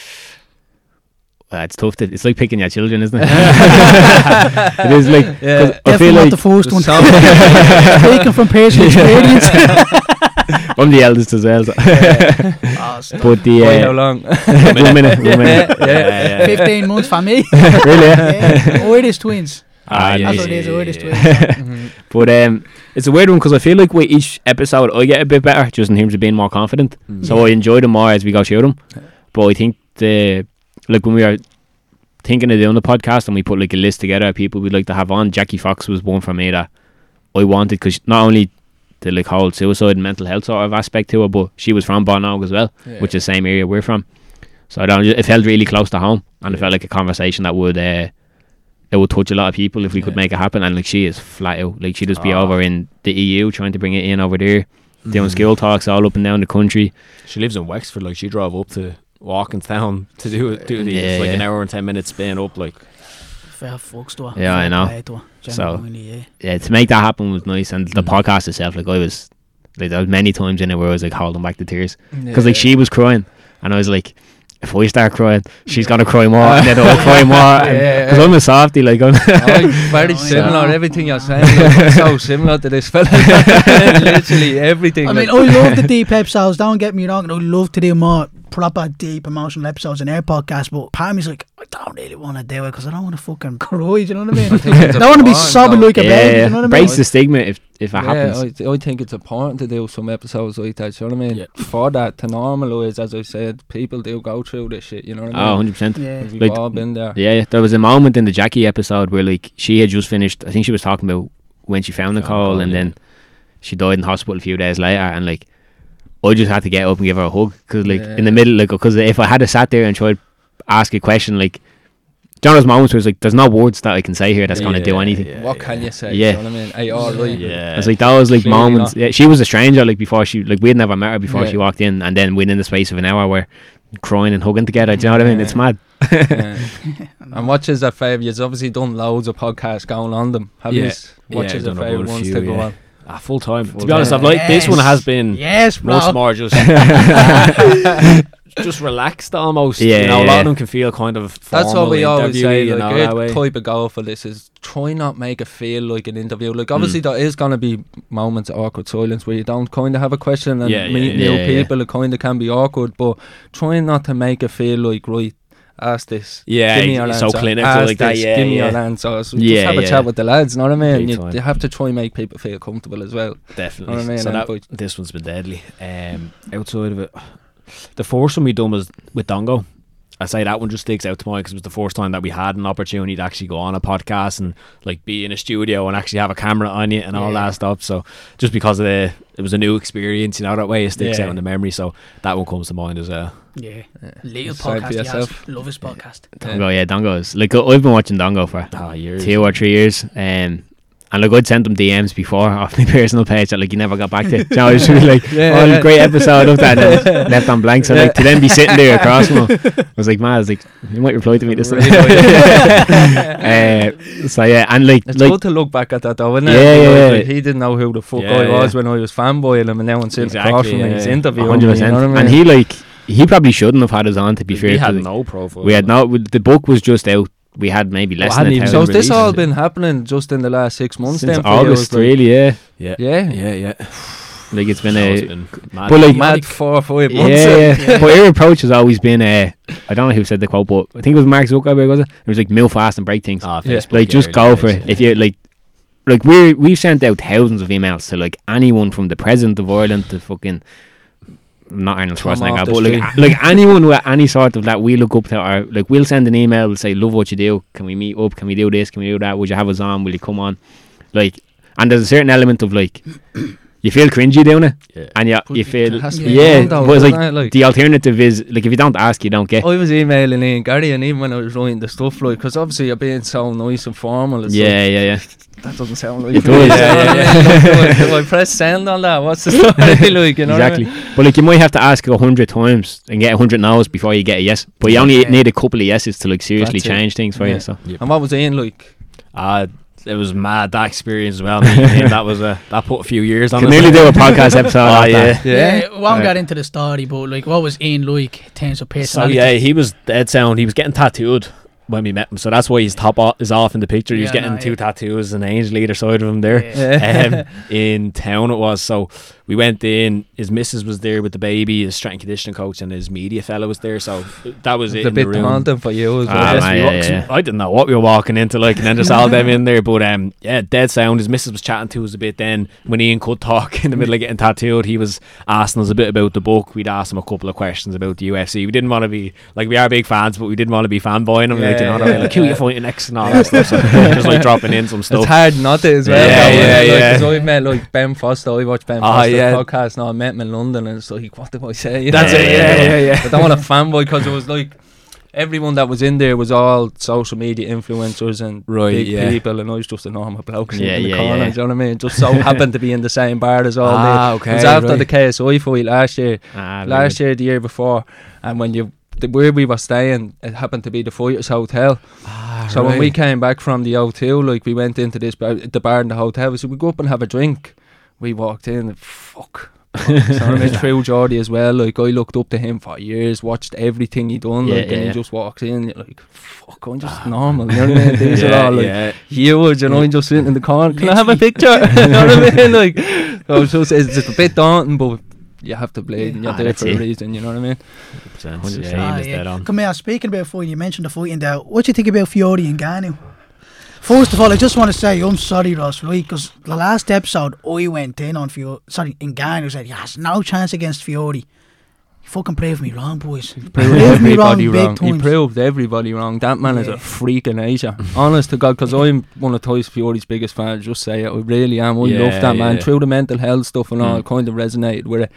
Well, it's tough. To, it's like picking your children, isn't it? It is like. 'cause Yeah. I Definitely feel not like the first one. So- Taken from personal experience. I'm the eldest as well. So. Oh, stop. But the Wait, how uh, long? one minute, one minute. Yeah, yeah. fifteen months for me. Really? Yeah. Oldest twins. Ah, That's yeah, what it is, yeah, oldest yeah. twins. But um, it's a weird one because I feel like with each episode I get a bit better, just in terms of being more confident. So I enjoy them more as we go through them. But I think the like when we were thinking of doing the podcast, and we put like a list together of people we'd like to have on. Jackie Fox was one for me that I wanted, because not only the like whole suicide and mental health sort of aspect to it, but she was from Bonog as well, Yeah. which is the same area we're from. So I don't. It felt really close to home, and it felt like a conversation that would uh, it would touch a lot of people if we could Yeah. make it happen. And like she is flat out, like she'd just be Oh. over in the E U trying to bring it in over there, doing Mhm. school talks all up and down the country. She lives in Wexford. Like she drove up to Walkinstown to do it. Do these Yeah, like an yeah. hour and ten minutes spin up. Like Fair fucks to her. Yeah, I Fair know. play to her. So- Genuinely, yeah. Yeah, to make that happen was nice, and the Mm. podcast itself, like I was, like there was many times in it where I was like holding back the tears, Yeah. because like she was crying, and I was like, if I start crying, she's gonna cry more, and then I'll cry more, Yeah. because I'm a softie, like I'm. Oh, very Oh, similar. yeah. Everything you're saying is so similar to this fella. Literally everything. I mean, like- I love the deep episodes, don't get me wrong, and I love to do more proper deep emotional episodes in our podcast, but part of me's like, I don't really want to do it because I don't want to fucking cry, do you know what I mean? I, think it's don't want to be important, sobbing though. like a yeah, baby, yeah. you know what I mean? breaks the stigma if if it yeah, happens. I, I think it's important to do some episodes like that. You know what I mean? Yeah. For that to normalise, as I said, people do go through this shit. You know what I Oh, mean? one hundred percent. Yeah. We've like- all been there. Yeah, yeah, there was a moment in the Jackie episode where like she had just finished. I think she was talking about when she found Found Nicole, Nicole, and yeah. then she died in hospital a few days later, and like I just had to get up and give her a hug, because like in the Yeah. middle, like because if I had to sat there and tried to ask a question, like John's moments where it's like there's no words that I can say here that's gonna do Yeah, anything. yeah, What yeah. can you say? Yeah. You know what I mean? Hey, all right. Yeah. It's like those like Clearly moments. not. Yeah, she was a stranger like before she like we'd never met her before Yeah. she walked in, and then within the space of an hour we're crying and hugging together. Do you know what I mean? Yeah. It's mad. Yeah. And what is that favourite? You've obviously done loads of podcasts going on them. Have Yeah. you? What Yeah, is done your a favourite good ones few, to go yeah. on? Ah, full time. Full To be honest, time. I've like this one has been Yes, bro. much more just just relaxed almost. Yeah, you know, a lot yeah. of them can feel kind of. That's what we formal, always interviewy, say. you know, Like, that our way. type of goal for this is try not make it feel like an interview. Like, obviously, Mm. there is going to be moments of awkward silence where you don't kind of have a question and Yeah, yeah, meet yeah. new Yeah, yeah. people. It kind of can be awkward, but trying not to make it feel like, right, ask this. Yeah, give me your it's so answer. clinical ask like that, this, yeah, give me yeah. your answer. So Yeah, just have a yeah. chat with the lads. Know what I mean? Big You, time. you have to try and make people feel comfortable as well. Definitely. Know what I mean? So And that, but- this one's been deadly. Um, outside of it, the first one we done was with Dongo. I say that one just sticks out to mind because it was the first time that we had an opportunity to actually go on a podcast and like be in a studio and actually have a camera on you and all Yeah. that stuff. So just because of the, it was a new experience, you know, that way it sticks Yeah. out in the memory. So that one comes to mind as well. Yeah. Little Same for podcast he has. yourself. Love his podcast. Dongo, yeah, Dongo is like I've been watching Dongo for Ah, years. two or three years, um, and like I'd sent them D Ms before off my personal page that like you never got back to. You know, I was really like, Yeah, oh, yeah. great episode of that, and then left on blank. So like to then be sitting there across from him, I was like, man, I was like, you might reply to me this. Really, uh, so yeah, and like It's like good to look back at that though, isn't Yeah, it? yeah, Like, yeah. like, he didn't know who the fuck Yeah, I was yeah. when I was fanboying him, and now I'm sitting Exactly, across from him, yeah, he's yeah. interviewing one hundred me. percent, You know what I and mean? he like he probably shouldn't have had us on. To be fair, we 'cause, had like, no profile. we had no. The book was just out. We had maybe less Well, than hadn't a even So thousand has this all releases. been happening just in the last six months? since then for August, you? Like, really? Yeah, Yeah. Yeah, Yeah, yeah. like it's been So a. it's been mad. But like, mad four or five yeah, months. yeah. But our approach has always been. Uh, I don't know who said the quote, but I think it was Mark Zuckerberg. Was it? It was like move fast and break things. Ah, Yeah. Facebook, like just yeah, go yeah, for yeah. it. If you like, like we we've sent out thousands of emails to like anyone from the president of Ireland to fucking not Arnold Come off Schwarzenegger, the but like street. like anyone with any sort of that we look up to, or like we'll send an email, we'll say love what you do. Can we meet up? Can we do this? Can we do that? Would you have us on? Will you come on? Like, and there's a certain element of like. You feel cringy doing it, Yeah. and you But you it feel has to be yeah. done though, But it's like, doesn't it? Like- the alternative is like if you don't ask, you don't get. I was emailing Ian Gary, and even when I was writing the stuff, like, because obviously you're being so nice and formal. It's Yeah, like, yeah, yeah. that doesn't sound like It me, does, you know yeah, what I mean? Like, do I- do I press send on that? What's the story like? You know Exactly. what I mean? But like you might have to ask a hundred times and get a hundred no's before you get a yes. But you only Yeah. need a couple of yeses to like seriously That's it. change things for Yeah. you. So And what was Ian like? Uh, it was mad, that experience as well. meeting him, that was a that put a few years on can it. nearly do a podcast episode. Oh, off yeah. that. Yeah, we won't Yeah. get into the story, but like, what was Ian like in terms of So personality? yeah, he was dead sound. He was getting tattooed when we met him, so that's why his top o- is off in the picture. He was Yeah, getting no, two yeah. tattoos, an angel either side of him there. Yeah. um, in town it was. So we went in. His missus was there with the baby. His strength and conditioning coach and his media fella was there. So that was it. It's a in bit the room. daunting for you as well. Ah, Yes, man, we yeah, wa- yeah, yeah. I didn't know what we were walking into, like, and then just all them in there. But um, yeah, dead sound. His missus was chatting to us a bit. Then when Ian could talk in the middle of getting tattooed, he was asking us a bit about the book. We'd asked him a couple of questions about the U F C. We didn't want to be like we are big fans, but we didn't want to be fanboying him. Yeah, like, like, you know what I mean? Like, who you fighting next and all that stuff. So just like dropping in some stuff. It's hard not to as well. Yeah, though, yeah, like, yeah. Because I met like Ben Foster. I watched Ben Oh, Foster's yeah. podcast. Now I met him in London, and it's like, what do I say? You That's know? it, yeah, yeah, yeah. I don't want a fanboy because it was like everyone that was in there was all social media influencers and Right, big yeah. people, and I was just a normal bloke sitting Yeah, in the yeah, corner. yeah. Do you know what I mean? Just so happened to be in the same bar as all Ah, day. okay, It was after right. the K S I fight last year. Ah, last year, the year before, and when you the, where we were staying, it happened to be the Fighters Hotel. Ah, So when right. we came back from the O two, like we went into this bar, the bar in the hotel. We said we go up and have a drink. We walked in, and fuck. So I mean, through Geordie as well. Like I looked up to him for years, watched everything he done. Yeah, like, and yeah, he yeah. just walks in, you're like, fuck, I'm just normal. You know what I mean? These Yeah, are all like yeah. huge, and I'm just sitting in the corner. Can I have a picture? You know what I mean? Like, so it's just it's just a bit daunting, but you have to bleed, and you're Ah, there that's for a it. reason. You know what I mean? Yeah, Yeah, yeah, Ah, was dead yeah. on. Come here, speaking about fighting, you mentioned the fighting there. What do you think about Fiore and Ngannou? First of all, I just want to say I'm sorry, Ross, right? Because the last episode I went in on Fiore, sorry, Ngannou said he has no chance against Fiore. You fucking proved me wrong, boys. You Proved proved me wrong everybody big wrong. He times. proved everybody wrong. That man is Yeah. a freak of nature. Honest to God, because I'm one of Tyson Fury's biggest fans. Just say it, I really am. I Yeah, love that man. yeah. Through the mental health stuff and all, Mm. kind of resonated with it.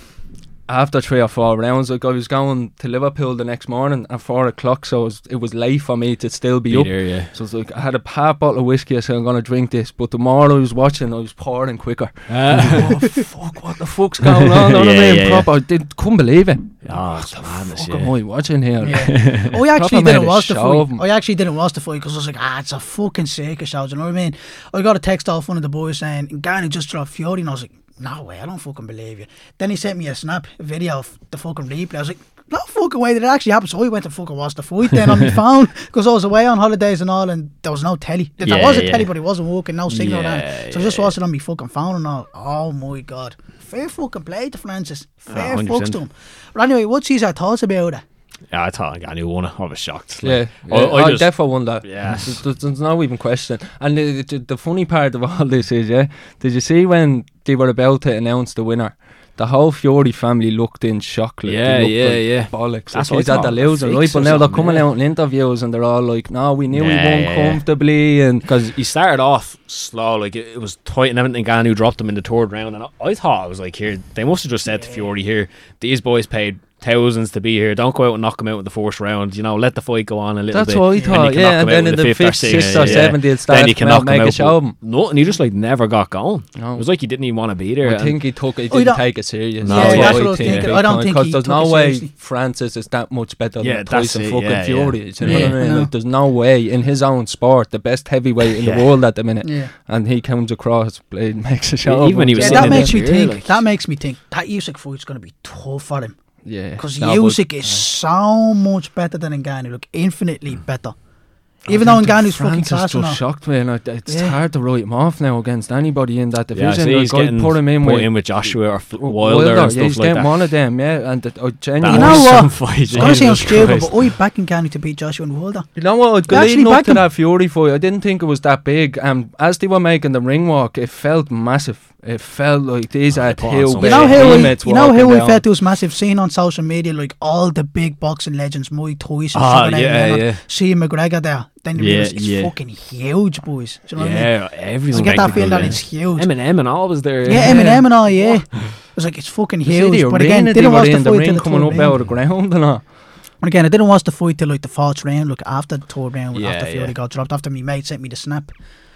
After three or four rounds, like I was going to Liverpool the next morning at four o'clock, so it was, it was late for me to still be, Be up. there, yeah. So it's like I had a half bottle of whiskey. I said I'm gonna drink this, but the more I was watching, I was pouring quicker. oh fuck! What the fuck's going on? You know what I Yeah, mean? yeah, Proper, I did, couldn't believe it. Oh, it's madness, Fuck yeah. am I watching here? Yeah. I actually Proper made didn't a watch the show of fight. 'em. I actually didn't watch the fight because I was like, ah, it's a fucking circus show. Do you know what I mean? I got a text off one of the boys saying, Ngannou just dropped Fiore, and I was like, no way, I don't fucking believe you. Then he sent me a snap, a video of the fucking replay. I was like, no fucking way did it actually happen. So I went to fucking watch the fight then on my phone because I was away on holidays and all, and there was no telly. There Yeah, was a yeah. telly, but it wasn't working, no signal. Yeah, then. So I just yeah. watched it on my fucking phone and all. Oh my god. Fair fucking play to Francis. Fair one hundred fucks percent. to him. But anyway, what's your thoughts about it? Yeah, I thought Ngannou won it. I was shocked. Yeah, Like, yeah. I, I, I just, definitely won that. Yeah. There's, there's, there's no even question. And the, the, the funny part of all this is, yeah, did you see when they were about to announce the winner? The whole Fury family looked in shock. Like, Yeah, they looked yeah, like yeah. bollocks. That's Like, what he's I had the thought, losing, right? freaks But or now they're something, coming yeah. out in interviews and they're all like, no, we knew Yeah, we won yeah, yeah. comfortably. And because he started off slow, like it, it was tight and everything. Ngannou dropped him in the third round, and I, I thought I was like, here, they must have just said to Fury, here, these boys paid thousands to be here. Don't go out and knock him out in the first round. You know, let the fight go on a little that's bit. what I and thought, you can yeah. knock And him out then in the the fifth or fifth, sixth, sixth or yeah. seventh, they'll start Then to you can come out knock him and make a out. show of him. No, and he just like never got going. No. It was like he didn't even want to be there. I and- think he took it, he Oh, you didn't don't- take it serious. No, That's yeah, what that's what I was think thinking. big I don't time, think because he there's took no it way seriously. Francis is that much better Yeah, than that's Tyson it, fucking yeah, Fury. yeah. is, You know Yeah, what I mean? no. Like, there's no way in his own sport, the best heavyweight in Yeah. the world at the minute, Yeah. and he comes across, Blade makes a show. Yeah, of even when him. he was Yeah, sitting that in makes the me chair, think. like- that makes me think that Usyk fight's going to be tough for him Yeah, because No, but- Usyk is so much better than Ngannou, like infinitely better. Even I though think Ngannou's fucking Francis class and all. just shocked me, and I, it's Yeah. hard to write him off now against anybody in that Yeah, I division. see he's Like, I'd getting put him in put with in with Joshua or F- Wilder, Wilder and yeah, stuff he's like getting that. one of them, yeah. And the, I genuinely, You know was what? some fight, I was going to say I'm Jesus stupid, Christ. but I back Ngannou to beat Joshua and Wilder. You know what? They actually Leading up backed to him. that Fury fight, I didn't think it was that big. And as they were making the ring walk, it felt massive. It felt like these Oh, are they put on two some big You know Yeah, how we, teammates you know walking how we down. felt it was massive. Seeing on social media like all the big boxing legends, Mike Tyson, Ah, Sugar Ray yeah, Leonard, yeah. seeing McGregor there. Then you Yeah, realise it's yeah. fucking huge, boys. Do you know what I mean? Yeah, everyone. I get that technical, feeling that yeah. it's huge. Eminem and all was there. Yeah, Eminem and all, yeah. It was like, it's fucking You see huge. the But arena again, they didn't were watch the in, the fight till ring the coming third up out round. of the ground and all. And again, I didn't watch the fight till like the fourth round, like after the third round, Yeah, after Fury yeah. got dropped, after my mate sent me the snap.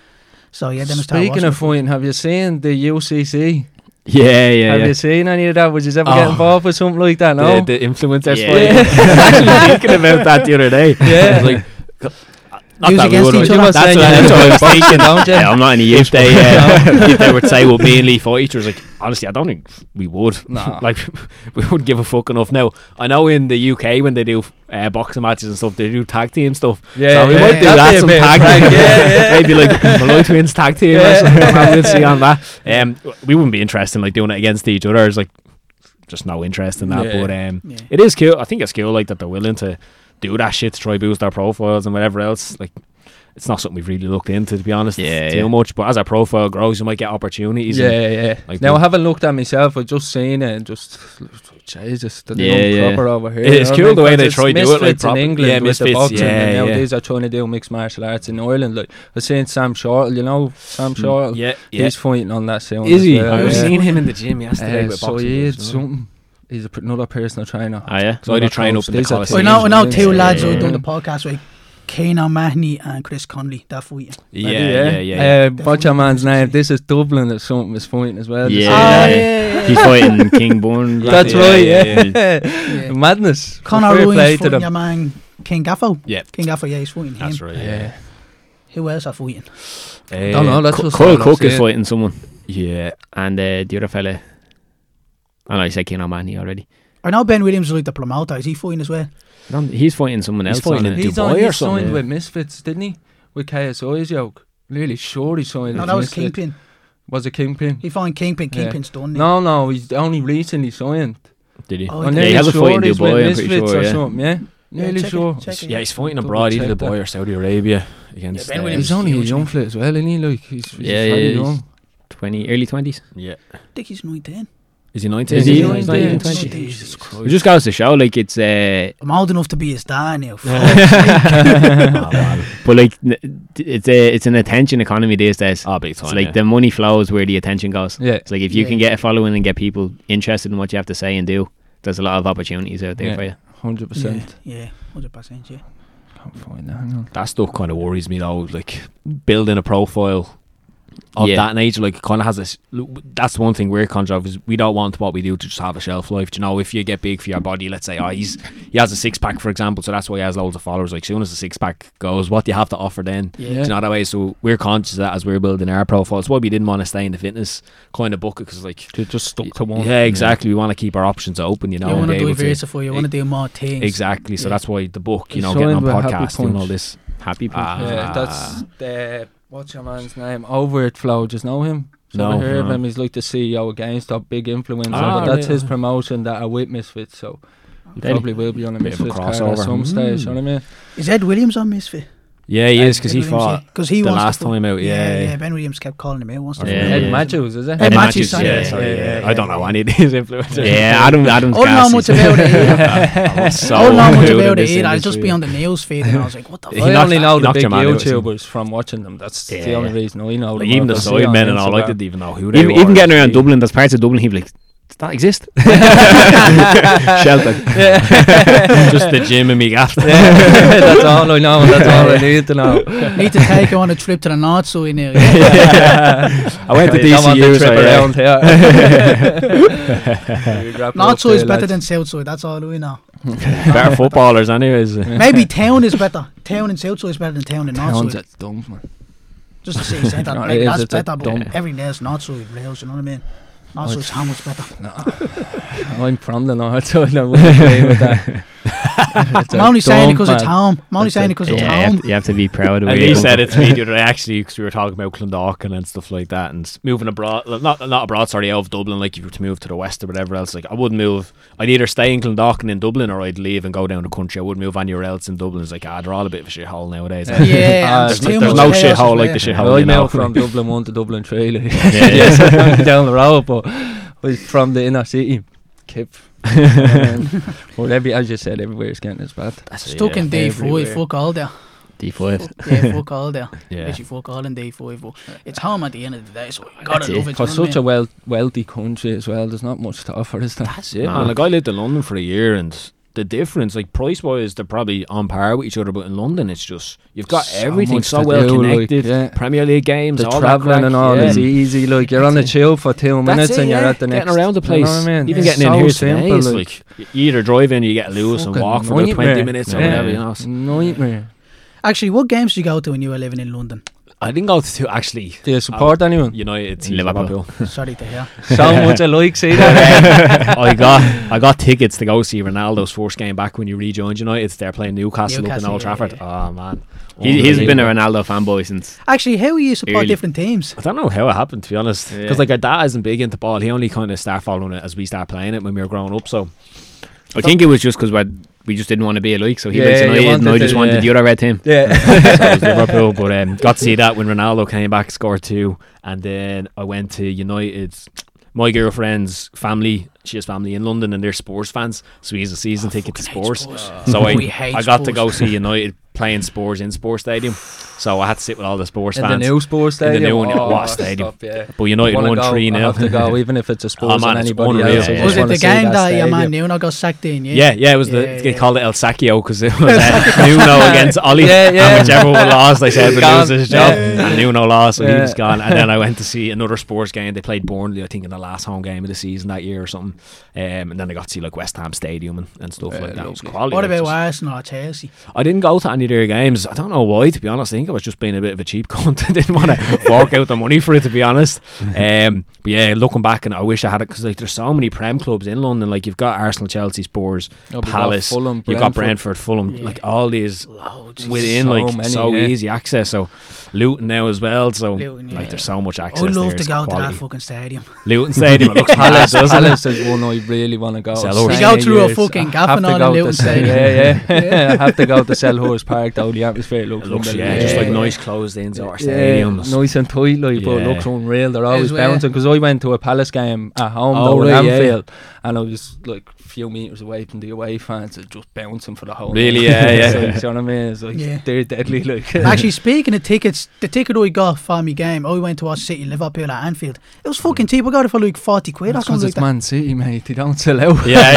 So yeah, then I started Speaking watching of the fight. fighting, have you seen the U C C? Yeah, yeah, Have yeah. you seen any of that? Would you ever Oh. get involved with something like that? No. The, the influencers Yeah. fight. I was actually thinking about that the other day. Yeah. I was like, not Use that we against would. each That's, other. what, Saying that's you what I was boxing, thinking. don't you? Yeah, I'm not any If use. they, uh, if they would say, "Well, me and Lee fight each other," like honestly, I don't think we would. Nah. Like we wouldn't give a fuck enough. Now I know in the U K when they do uh, boxing matches and stuff, they do tag team stuff. Yeah, so we yeah, might do that'd that. be a Some bit of tag crack, team. yeah, yeah. Maybe like Malloy Twins tag team or Yeah. something. We'll see on that. Um, we wouldn't be interested in like doing it against each other. It's like just no interest in that. Yeah. But um, Yeah. it is cool. I think it's cool like that they're willing to do that shit to try boost their profiles and whatever else. Like it's not something we've really looked into, to be honest, Yeah, too yeah. much. But as our profile grows, you might get opportunities. Yeah, and, yeah. like, now we- I haven't looked at myself. I've just seen it and just Jesus, they're Yeah, doing yeah. proper over here. It's you know cool what I the way mean? they 'Cause try it's to do it, like, Misfits in proper- England yeah, with Misfits, the boxing, yeah, and yeah. nowadays are trying to do mixed martial arts in Ireland. Like I was saying, Sam Shortle, you know Sam Shortle. yeah, yeah. He's fighting on that sound. Is as he? well, I was yeah. seeing him in the gym yesterday. Uh, with so boxing he gloves, had you know. something. He's a, pr- another personal trainer. Ah, yeah. So I did train up in the These are Coliseum. I know, I know teams, two yeah. lads who Yeah. done the podcast with Kane O'Mahony and Chris Conley. That fight. Yeah, yeah, yeah. Uh, what's your man's name? This is Dublin or something is fighting as well. Yeah. This is- Ah, yeah. yeah, yeah. He's fighting King Bourne. That's Yeah, right, yeah, yeah. Yeah. Madness. Conor Fair play Ruiz to fighting them. your man King Gaffo. Yeah. King Gaffo, yeah, he's fighting That's him. right. Yeah. Yeah. Who else are fighting? Uh, Don't know, that's Co- just Kyle all I've Cook is seen. fighting someone, Yeah. and uh, the other fella. I know you said King O'Mahony already. I know Ben Williams is like the promoter. Is he fighting as well? No, he's fighting someone He's else. fighting on in it. He's Dubai on, or he's something, signed yeah. with Misfits, didn't he? With K S I's yoke. Really sure he signed No, with that was Misfits. Kingpin. Was it Kingpin? He found Kingpin. Yeah. Kingpin's done. No, no, he's only recently signed. Did he? Oh, I'm yeah, he nearly has a sure fight in he's with Dubai, I'm Misfits pretty sure, or yeah. something, yeah? Yeah, Nearly check it, sure. check it. Yeah, he's fighting Double abroad, either check Dubai that. or Saudi Arabia against. Yeah, Ben uh, Williams- He's only a huge, young man. fella as well, isn't he? Like, he's, he's Yeah, very yeah, young. Twenty, early twenties. Yeah. I think he's nineteen. Is he nineteen? Is he? He's He's nineteen. not even twenty. Jesus Christ. It just goes to show, like it's, uh, I'm old enough to be his dad now. Oh, man. but like n- it's a, it's an attention economy these days. Oh, big time. It's like yeah. the money flows where the attention goes. Yeah. It's like if you Yeah. can get a following and get people interested in what you have to say and do, there's a lot of opportunities out there Yeah. for you. one hundred percent. Yeah, yeah, hundred percent. Yeah. Can't find that. Hang on. That stuff kind of worries me though. Like building a profile of Yeah. that nature, like kind of has this. That's one thing we're conscious of is we don't want what we do to just have a shelf life. Do you know, if you get big for your body, let's say, oh, he's he has a six pack, for example, so that's why he has loads of followers. Like, soon as the six pack goes, what do you have to offer then? Yeah. Do you know that way? So we're conscious of that as we're building our profile. That's why we didn't want to stay in the fitness kind of bucket, because like. To just stuck to one. Yeah, exactly. We want to keep our options open. You know, You and want to be able diversify. You want to do more things. Exactly. So Yeah. that's why the book, you know, Signed getting on with Happy podcasts, doing Punch. all this. Happy punch. Ah. Yeah, that's the what's your man's name? Over it Flow. Just know him. No, No, heard of no. him. He's like the C E O of GameStop, big influencer. Ah, but that's right. his promotion that are with Misfits. So you Really? probably will be on a Bit of a Misfits card crossover. at some stage. You know what I mean? Is Ed Williams on Misfit? Yeah, he is, because he Ed Williams, fought yeah. 'Cause he the wants to last fight. time out. Yeah, yeah, yeah. yeah. Ben Williams kept calling him out. Wants to Yeah, fight. Ed yeah. Matthews, is it? Ed Ed Matthews, Matthews, sorry, yeah, yeah, sorry, yeah, yeah. yeah, I don't yeah. know any of these influencers. Yeah, Adam. Adam's I don't know gassy. much about it either. I was so I don't know much new to about it this either. I'll just industry. be on the news feed and I was like, what the He fuck? I knocked- only know he the knocked big your man out, didn't he? YouTubers from watching them. That's Yeah. the only reason I know Like, them. even all, the 'cause I see side on men and all, I Instagram. didn't even know who they Even, were. even getting around See. Dublin, there's parts of Dublin he'd be like, does that exist? Shelter. Just the gym and me gaff. That's all I know. That's all I need to know. Need to take you on a trip to the North Side now. I went to You don't want to D C U. trip so, yeah. around here. North Side is better than South Side. That's all we know. Better footballers, anyways. Maybe town is better. Town and South Side is better than town and North Towns Side. are dumb, man. Just to say that, No, like, it is, that's it's a better, but dumb- every day is North Side rails, you know what I mean? North Side's how much better. I'm from the north, so I wouldn't agree with that. It's I'm a only saying it dump, because it's man. home. I'm only It's saying a it because Yeah, it's you home. have, you have to be proud of And where he you said come it to me the other day, actually, because we were talking about Clondalkin and stuff like that, and moving abroad, not not abroad, sorry, out of Dublin, like if you were to move to the west or whatever else. Like, I wouldn't move. I'd either stay in Clondalkin in Dublin, or I'd leave and go down the country. I wouldn't move anywhere else in Dublin. It's like, ah, they're all a bit of a shithole nowadays. Yeah, Uh, and There's, there's too there's much no chaos shithole as like well. the shithole, you I'm know. out from Dublin one to Dublin three, like, Yeah. yes, down the road, but was from the inner city, Kip. um, well, every, as you said, everywhere's getting as bad. Stuck in D five, everywhere. fuck all there. D five. Yeah, fuck all there. Yeah. Literally fuck all in D five. But it's home at the end of the day, so you That's gotta it. love it. For you know what I such a mean? well wealthy country as well, there's not much to offer, is there? That's it, Nah. man. Like, I lived in London for a year, and the difference, like, price wise, they're probably on par with each other, but in London, it's just, you've got So everything much so to well do, like, connected. yeah. Premier League games, The all that travelling crack, and all yeah. is easy. Like, you're on the chill for two minutes That's it, and you're yeah. at the next. Getting around the place. You know what I mean? Even It's getting in so here simple, today, it's like, like, you either drive in or you get loose and fucking walk for about twenty nightmare. minutes or Yeah. whatever, you know. So Nightmare. Actually, what games did you go to when you were living in London? I didn't go to, actually, Do you support anyone? United teams, Liverpool. Liverpool. Sorry to hear. So much alike, see that? I got I got tickets to go see Ronaldo's first game back when you rejoined United. They're playing Newcastle, up Newcastle, in Old yeah, Trafford. yeah. Oh man, He, he's been a Unbelievable. Ronaldo fanboy since. Actually, how you support Early. different teams? I don't know how it happened, to be honest, Yeah. because like our dad isn't big into ball. He only kind of started following it as we started playing it when we were growing up. So I think it was just because we're we just didn't want to be alike. So he Yeah, likes you United, and I wanted just to, wanted yeah. the other red team. Yeah. So it was Liverpool, but um, got to see that when Ronaldo came back, scored two, and then I went to United. My girlfriend's family, she has family in London, and they're Spurs fans, so he has a season ticket to fucking hate Spurs. Spurs. So We I, hate I got to Spurs. go see United playing Spurs in Spurs Stadium. So I had to sit with all the Spurs In the fans. new Spurs In the Stadium. new one, oh, what stadium? Stop, yeah. But United Wanna won go, three I nil. have to go, even if it's a Spurs Oh, man, and it's anybody unreal. else. I Yeah. just Was it wanna the see game that that your man stadium. Nuno got sacked in? Yeah, Yeah, yeah, it was the Yeah, they yeah. called it El Sacchio because it was uh, Nuno against Ollie. Yeah, yeah. And whichever one lost, they said would Gone. lose his job. Yeah. And Nuno lost, so he Yeah. was gone. And then I went to see another Spurs game. They played Burnley, I think, in the last home game of the season that year or something. Um, and then I got to see like West Ham Stadium and, and stuff Yeah, like that. It was lovely. quality. What like, about just- Arsenal or Chelsea? I didn't go to any of their games. I don't know why, to be honest. I think I was just being a bit of a cheap cunt. I didn't want to fork out the money for it, to be honest. Um, but yeah, looking back, and I wish I had it because like there's so many Prem clubs in London. Like you've got Arsenal, Chelsea, Spurs, Oh, we've got Palace, Fulham, you've got Brentford. Brentford, Fulham, Yeah. like all these Loads. within So like many, so yeah. easy access. So Luton now as well. So Luton, like yeah. there's so much access. I'd love there. to It's go to that quality. fucking stadium. Luton Stadium. It looks Palace, Palace, doesn't Palace is one I really want to go. Selhurst. You Same go through a years. fucking I gaff have and to all go in to Luton Sel- Stadium. Yeah, yeah. I have to go to Selhurst Park though. The atmosphere looks It looks yeah, unbelievable. just like Yeah. nice closed in sort of Yeah, stadiums. nice and tight, like, but it Yeah. looks unreal. They're always As well. bouncing because I went to a Palace game at home Oh, though in right, yeah. Anfield, and I was like a few meters away from the away fans, and just bouncing for the whole. Really, night. yeah, yeah. So, you know what I mean? It's like Yeah. they're deadly, like. Actually, speaking of tickets, the ticket I got for my game, I went to watch City Liverpool at Anfield. It was fucking cheap. I got it for like forty quid or That's something because like it's that. Man City, mate. They don't sell out. Yeah,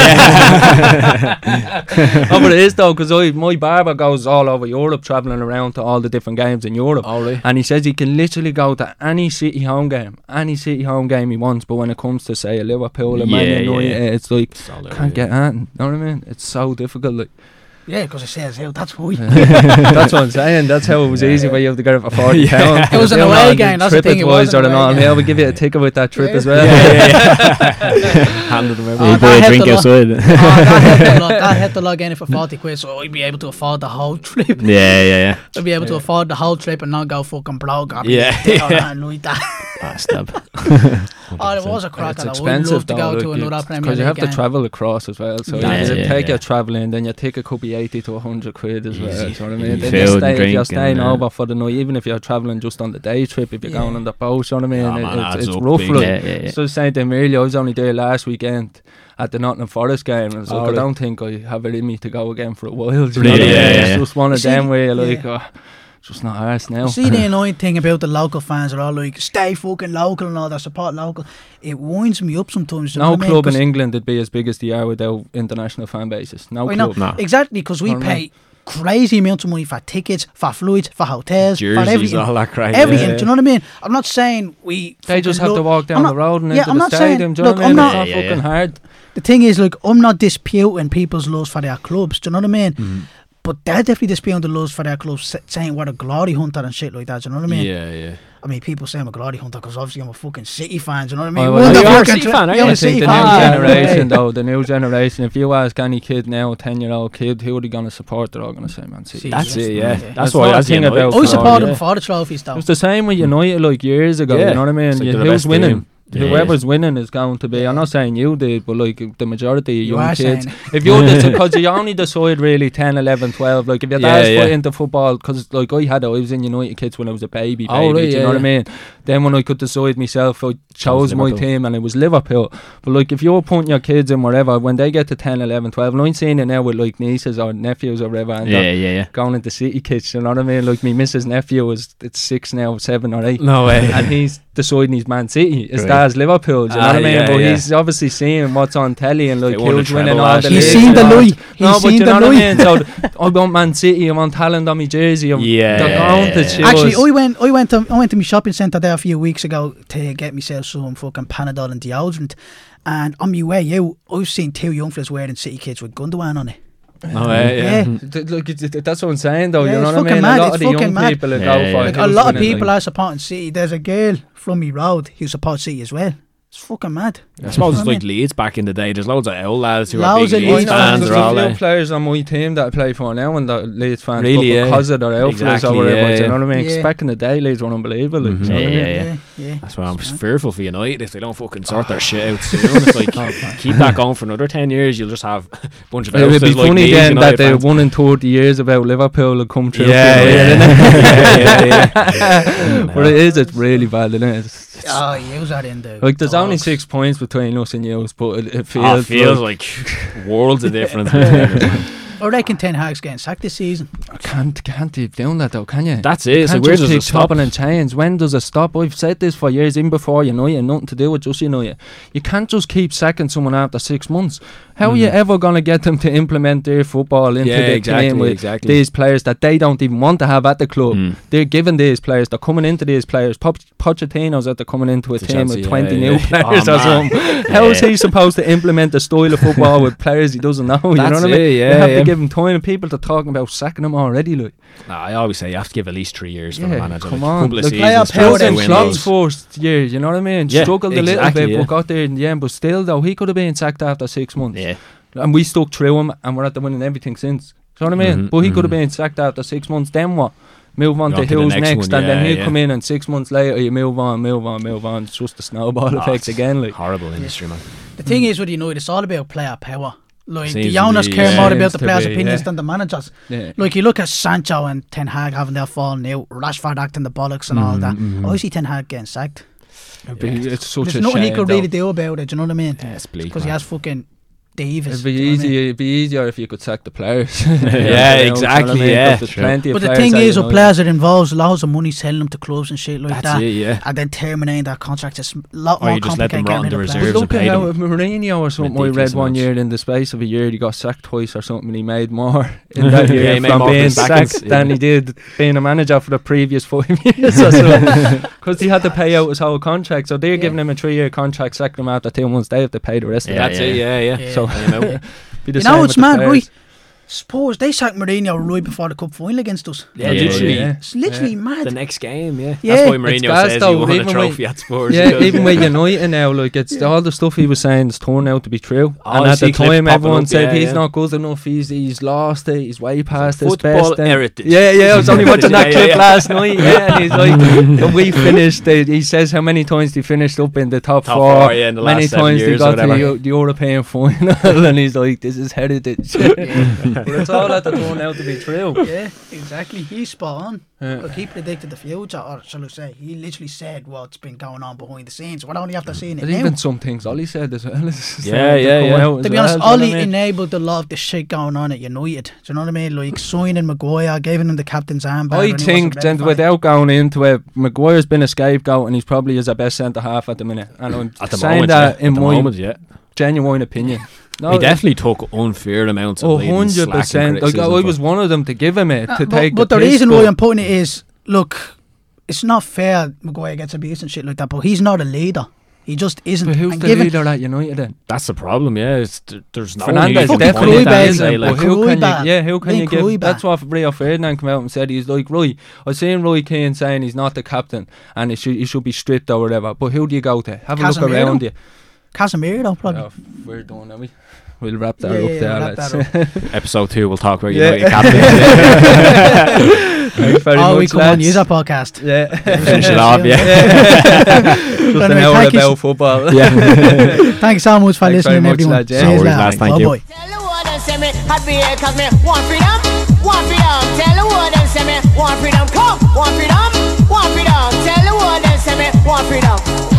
yeah. Oh, but it is though, because my barber goes all over Europe, travelling around to all the different games in Europe. Oh, really? And he says he can literally go to any City home game, any City home game he wants. But when it comes to say a Liverpool, a Man Yeah, United, yeah. it's like Solid, can't yeah. get at. You know what I mean? It's so difficult. Like Yeah, because it says out. That's why. that's what I'm saying. That's how it was easy for you to get it for forty Yeah. pounds. It was an away game, that's the thing, it was an and away all. game. Yeah, we give you a ticket with that trip Yeah. as well. Yeah, yeah, yeah. Handed them Oh, everything. You that buy a helped drink a lot. outside. Oh, that helped a lot. That helped a lot getting it for forty quid, so I'd be able to afford the whole trip. Yeah, yeah, yeah. I'd be able to afford the whole trip and not go fucking broke. Or be Yeah. dick or nothing like that. Ah, stab. Oh, it was a crack. It's I would expensive love to though, go like, to another it's- Premier because you League have to game. travel across as well. So Yeah, you yeah, take yeah. your travelling, then your ticket could be eighty to a hundred quid as well. Easy. You know what I mean? Then Food you and stay, if drink you're and, staying uh, over for the night, even if you're travelling just on the day trip, if you're Yeah. going on the boat, you know what I mean? Yeah, It- man, it's adds it's up rough. big. Like, Yeah, yeah, yeah. So saying to Amelia, I was only there last weekend at the Nottingham Forest game, and it's Oh, like, I really? don't think I have it in me to go again for a while. do you know Really? what I mean? Yeah, It's yeah. just one of You see, them where you're yeah. like, oh, just not ours now. See, the annoying thing about the local fans are all like, stay fucking local and all that, support local. It winds me up sometimes. you know No what I mean? club in 'Cause- England would be as big as they are without international fan bases. No I know, club. No. exactly, because we Know what I pay crazy amounts of money for tickets, for flights, for hotels, for Jerseys, everything. all that crap. Everything, Yeah. do you know what I mean? I'm not saying we. They just fucking have to lo- walk down I'm the not- road and yeah, into I'm the not saying- stadium. Do you know look, what I mean? I'm It's not- not Yeah, yeah, fucking yeah. hard. The thing is, like, I'm not disputing people's loves for their clubs. Do you know what I mean? Mm-hmm. But they're definitely disputing the loves for their clubs, sa- saying what a glory hunter and shit like that. Do you know what I mean? Yeah, yeah. I mean, people say I'm a glory hunter because obviously I'm a fucking City fan. Do you know what I mean? Oh, One well, of the you are a fucking City tra- fan, aren't yeah, I'm you? I a City think the fan. new Ah, generation, right. though, the new generation, if you ask any kid now, a ten-year-old kid, who are they going to support? They're all going to say Man City. City. That's it, yeah. Yeah. That's That's why not I a thing think about I Oh, support yeah. them for the trophies, though. It was the same with United like years ago, Yeah. you know what I mean? It's like You- they're the who's best winning? team. Yeah, Whoever's winning is going to be. I'm not saying you did, but like the majority of You young are kids. saying If you're just because you only decide really ten, eleven, twelve. Like if your Yeah, dad's yeah. quite into football, because like I had, I was in United kids when I was a baby. Oh, baby right, do you yeah, know what I yeah. mean? Then when I could decide myself, I chose my Liverpool. team and it was Liverpool. But like if you're putting your kids in wherever, when they get to ten, eleven, twelve, and I'm seeing it now with like nieces or nephews or whatever, and Yeah, they're yeah, yeah. going into City kids. You know what I mean? Like me missus nephew is it's six now, seven or eight. No way. And he's deciding he's Man City. His Right. dad's Liverpool. Do you know Ah, what I mean? yeah, but yeah. he's obviously seeing what's on telly and like They won who's the winning treble all last the year. He's leagues seen and the all. lie. He's No, but seen you the know what I lie. mean? So I want Man City. I want Haaland on my jersey. I'm, Yeah, they're yeah, going to yeah. choose. Actually, I went, I went to, I went to my shopping centre there a few weeks ago to get myself some fucking Panadol and deodorant, and on my way out, I've seen two young fellas wearing City kits with Gundogan on it. No way, yeah. Th- Look, it's, it- that's what I'm saying, though. Yeah, you know it's what I fucking mean? mad, A lot it's of the young fucking mad. people that Yeah, go yeah, for yeah. it. Like, a who's lot of winning, people like- are supporting City. There's a girl from me road who supports City as well. It's fucking mad. I suppose it's I like mean- Leeds back in the day. There's loads of old lads who Loads are big of Leeds Leeds fans. fans. They're all There's a there. few players on my team that I play for now and that Leeds fans, Really, but yeah. because of their outfits Exactly, or whatever, yeah, do you yeah. know what I mean? Yeah. Back in the day, Leeds were unbelievable. like, Mhm. do you know Yeah, what I mean? yeah, yeah. yeah, yeah. That's why I'm fearful for United if they don't fucking sort their shit out soon. It's like keep that going for another ten years. You'll just have a bunch of It would be outfits like funny Leeds then United that the fans. one in thirty years about Liverpool will come true. Yeah, for yeah, United, innit? yeah, yeah, yeah. But it is, it's really bad, isn't it? It's- Oh, you are in the like there's only dogs. six points between us and you, but it, it feels, Oh, it feels like, like worlds of difference. between us. I reckon Ten Hag's getting sacked this season. can't can't keep doing that though, can you? That's it. So Can't where just does keep it stop? chopping and change. When does it stop? I've said this for years, even before United, nothing to do with just United. You can't just keep sacking someone after six months. How are you ever going to get them to implement their football into Yeah, the exactly, team with exactly. these players that they don't even want to have at the club? Mm. They're giving these players, they're coming into these players. Poch- Pochettino's that they're coming into a To team Chelsea, with yeah, twenty yeah. new players Oh, or man. something. How is he supposed to implement the style of football with players he doesn't know? You That's know what I mean? it, you yeah, have yeah. to give him time, and people are talking about sacking him already. Like, Nah, I always say you have to give at least three years for Yeah, the manager. come like, on. A couple of Look, seasons. player try power to and win Klopp's those. first year, you know what I mean? Yeah, Struggled a little exactly, bit, yeah. but got there in the end. But still, though, he could have been sacked after six months. Yeah. And we stuck through him, and we're at the winning everything since. Do you know what I mean? Mhm, But he could have mhm. been sacked after six months. Then what? Move on Go to on to the who's next next, one, and then yeah, he'll yeah. come in, and six months later, you move on, move on, move on. It's just a snowball Oh, effect it's again. Like, Horrible industry, man. The thing is with United, it's all about player power. Like Seems the to owners be, care yeah. more Seems about the to players' be, opinions yeah. than the managers. yeah. Like you look at Sancho and Ten Hag having their falling out, Rashford acting the bollocks and all that. I see Ten Hag getting sacked. It'd be- it's such There's a nothing he shame, could though. really do about it. Do you know what I mean? Yeah, it's bleak, Because he man. has fucking Davis. It'd be do you know what I mean? easy. It'd be easier if you could sack the players. Yeah, You know, do you know what exactly, I mean? yeah. 'Cause there's Sure. plenty of But the players thing that, is, you with know, players, it involves loads of money selling them to clubs and shit like That's that. it, yeah. And then terminating that contract is a lot Or more you just let them complicated. rot in the getting rid reserves of But and look at pay how them Mourinho or something I ridiculous read one amounts. year in the space of a year he got sacked twice or something and he made more in that year Yeah, he made from more being from sackings, sacked yeah. than he did being a manager for the previous five years or so. Because he had to pay out his whole contract. So they're giving him a three year contract, sacking him after two months, they have to pay the rest Yeah, of That's it. it, yeah, yeah. Yeah. So You know? be the You same know, with it's the mad, players. right? Suppose they sacked Mourinho right before the cup final against us. Yeah, Yeah, literally. yeah. It's literally mad. The next game, yeah. Yeah. That's why It's Mourinho gas says though, he won a even when- trophy at Spurs. Yeah, because- even with United now, like it's all the stuff he was saying is turned out to be true. Oh, and I at see the clips time, popping everyone up, said yeah, he's yeah. not good enough. He's he's lost it. He's way past his Football best. and- heritage. Yeah, yeah. I was only watching that Yeah, clip yeah. last night. Yeah, and he's like, when we finished. They, he says how many times they finished up in the top, Top four. four, yeah, in the many last seven times they years or got to whatever. the, the European final, and he's like, "This is heritage." But it's all that turned out to be true. Yeah, exactly. He's spot on. Yeah. Look, he predicted the future, or shall I say, he literally said what's been going on behind the scenes. We're only after seeing it There's now. even some things Ollie said as well. Yeah, yeah, yeah. To be honest, Ollie enabled a lot of the shit going on at United. Do you know what I mean? Like signing Maguire, giving him the captain's armband. I when he wasn't think, ready and for it. without going into it, Maguire's been a scapegoat and he's probably is our best centre half at the minute. And I'm At the saying moment, that yeah. in At the my moment, yeah. genuine opinion. No, He definitely took unfair amounts of Oh, bleeding one hundred slack and percent. Like, criticism I for- was one of them to give him it, Uh, to but take but the the piss, reason why but- I'm putting it is, look, it's not fair Maguire gets abused and shit like that, but he's not a leader. He just isn't. But who's And the given- leader at United then? That's the problem, yeah. It's, th- there's no Fernandez one who fucking can point definitely at Kruybe, and is, say, but like, who can Kruybe. you, yeah, who can Link you give? Kruybe. That's what Rio Ferdinand came out and said. He's like, Roy, I seen Roy Keane saying he's not the captain and he should, he should be stripped or whatever. But who do you go to? Have a look Casemiro? around you. Casemiro, probably. Oh, we're done, are we? We'll wrap that Yeah, up yeah, there, we'll wrap lads. that Episode two, we'll talk about Yeah. United captains. Thanks very oh, much, we come lads. on, use our podcast. Yeah. Finish it off, yeah. Just an Anyway, hour thank you about s- football. Thanks so much for Thanks very listening, much, everyone. lads, yeah. Cheers, No worries, lads. lads, thank you. Bye-bye. Tell the world and say me hot be here cause me want freedom, want freedom. Tell the world and say me want freedom. Come, want freedom, want freedom. Tell the world and say me want freedom.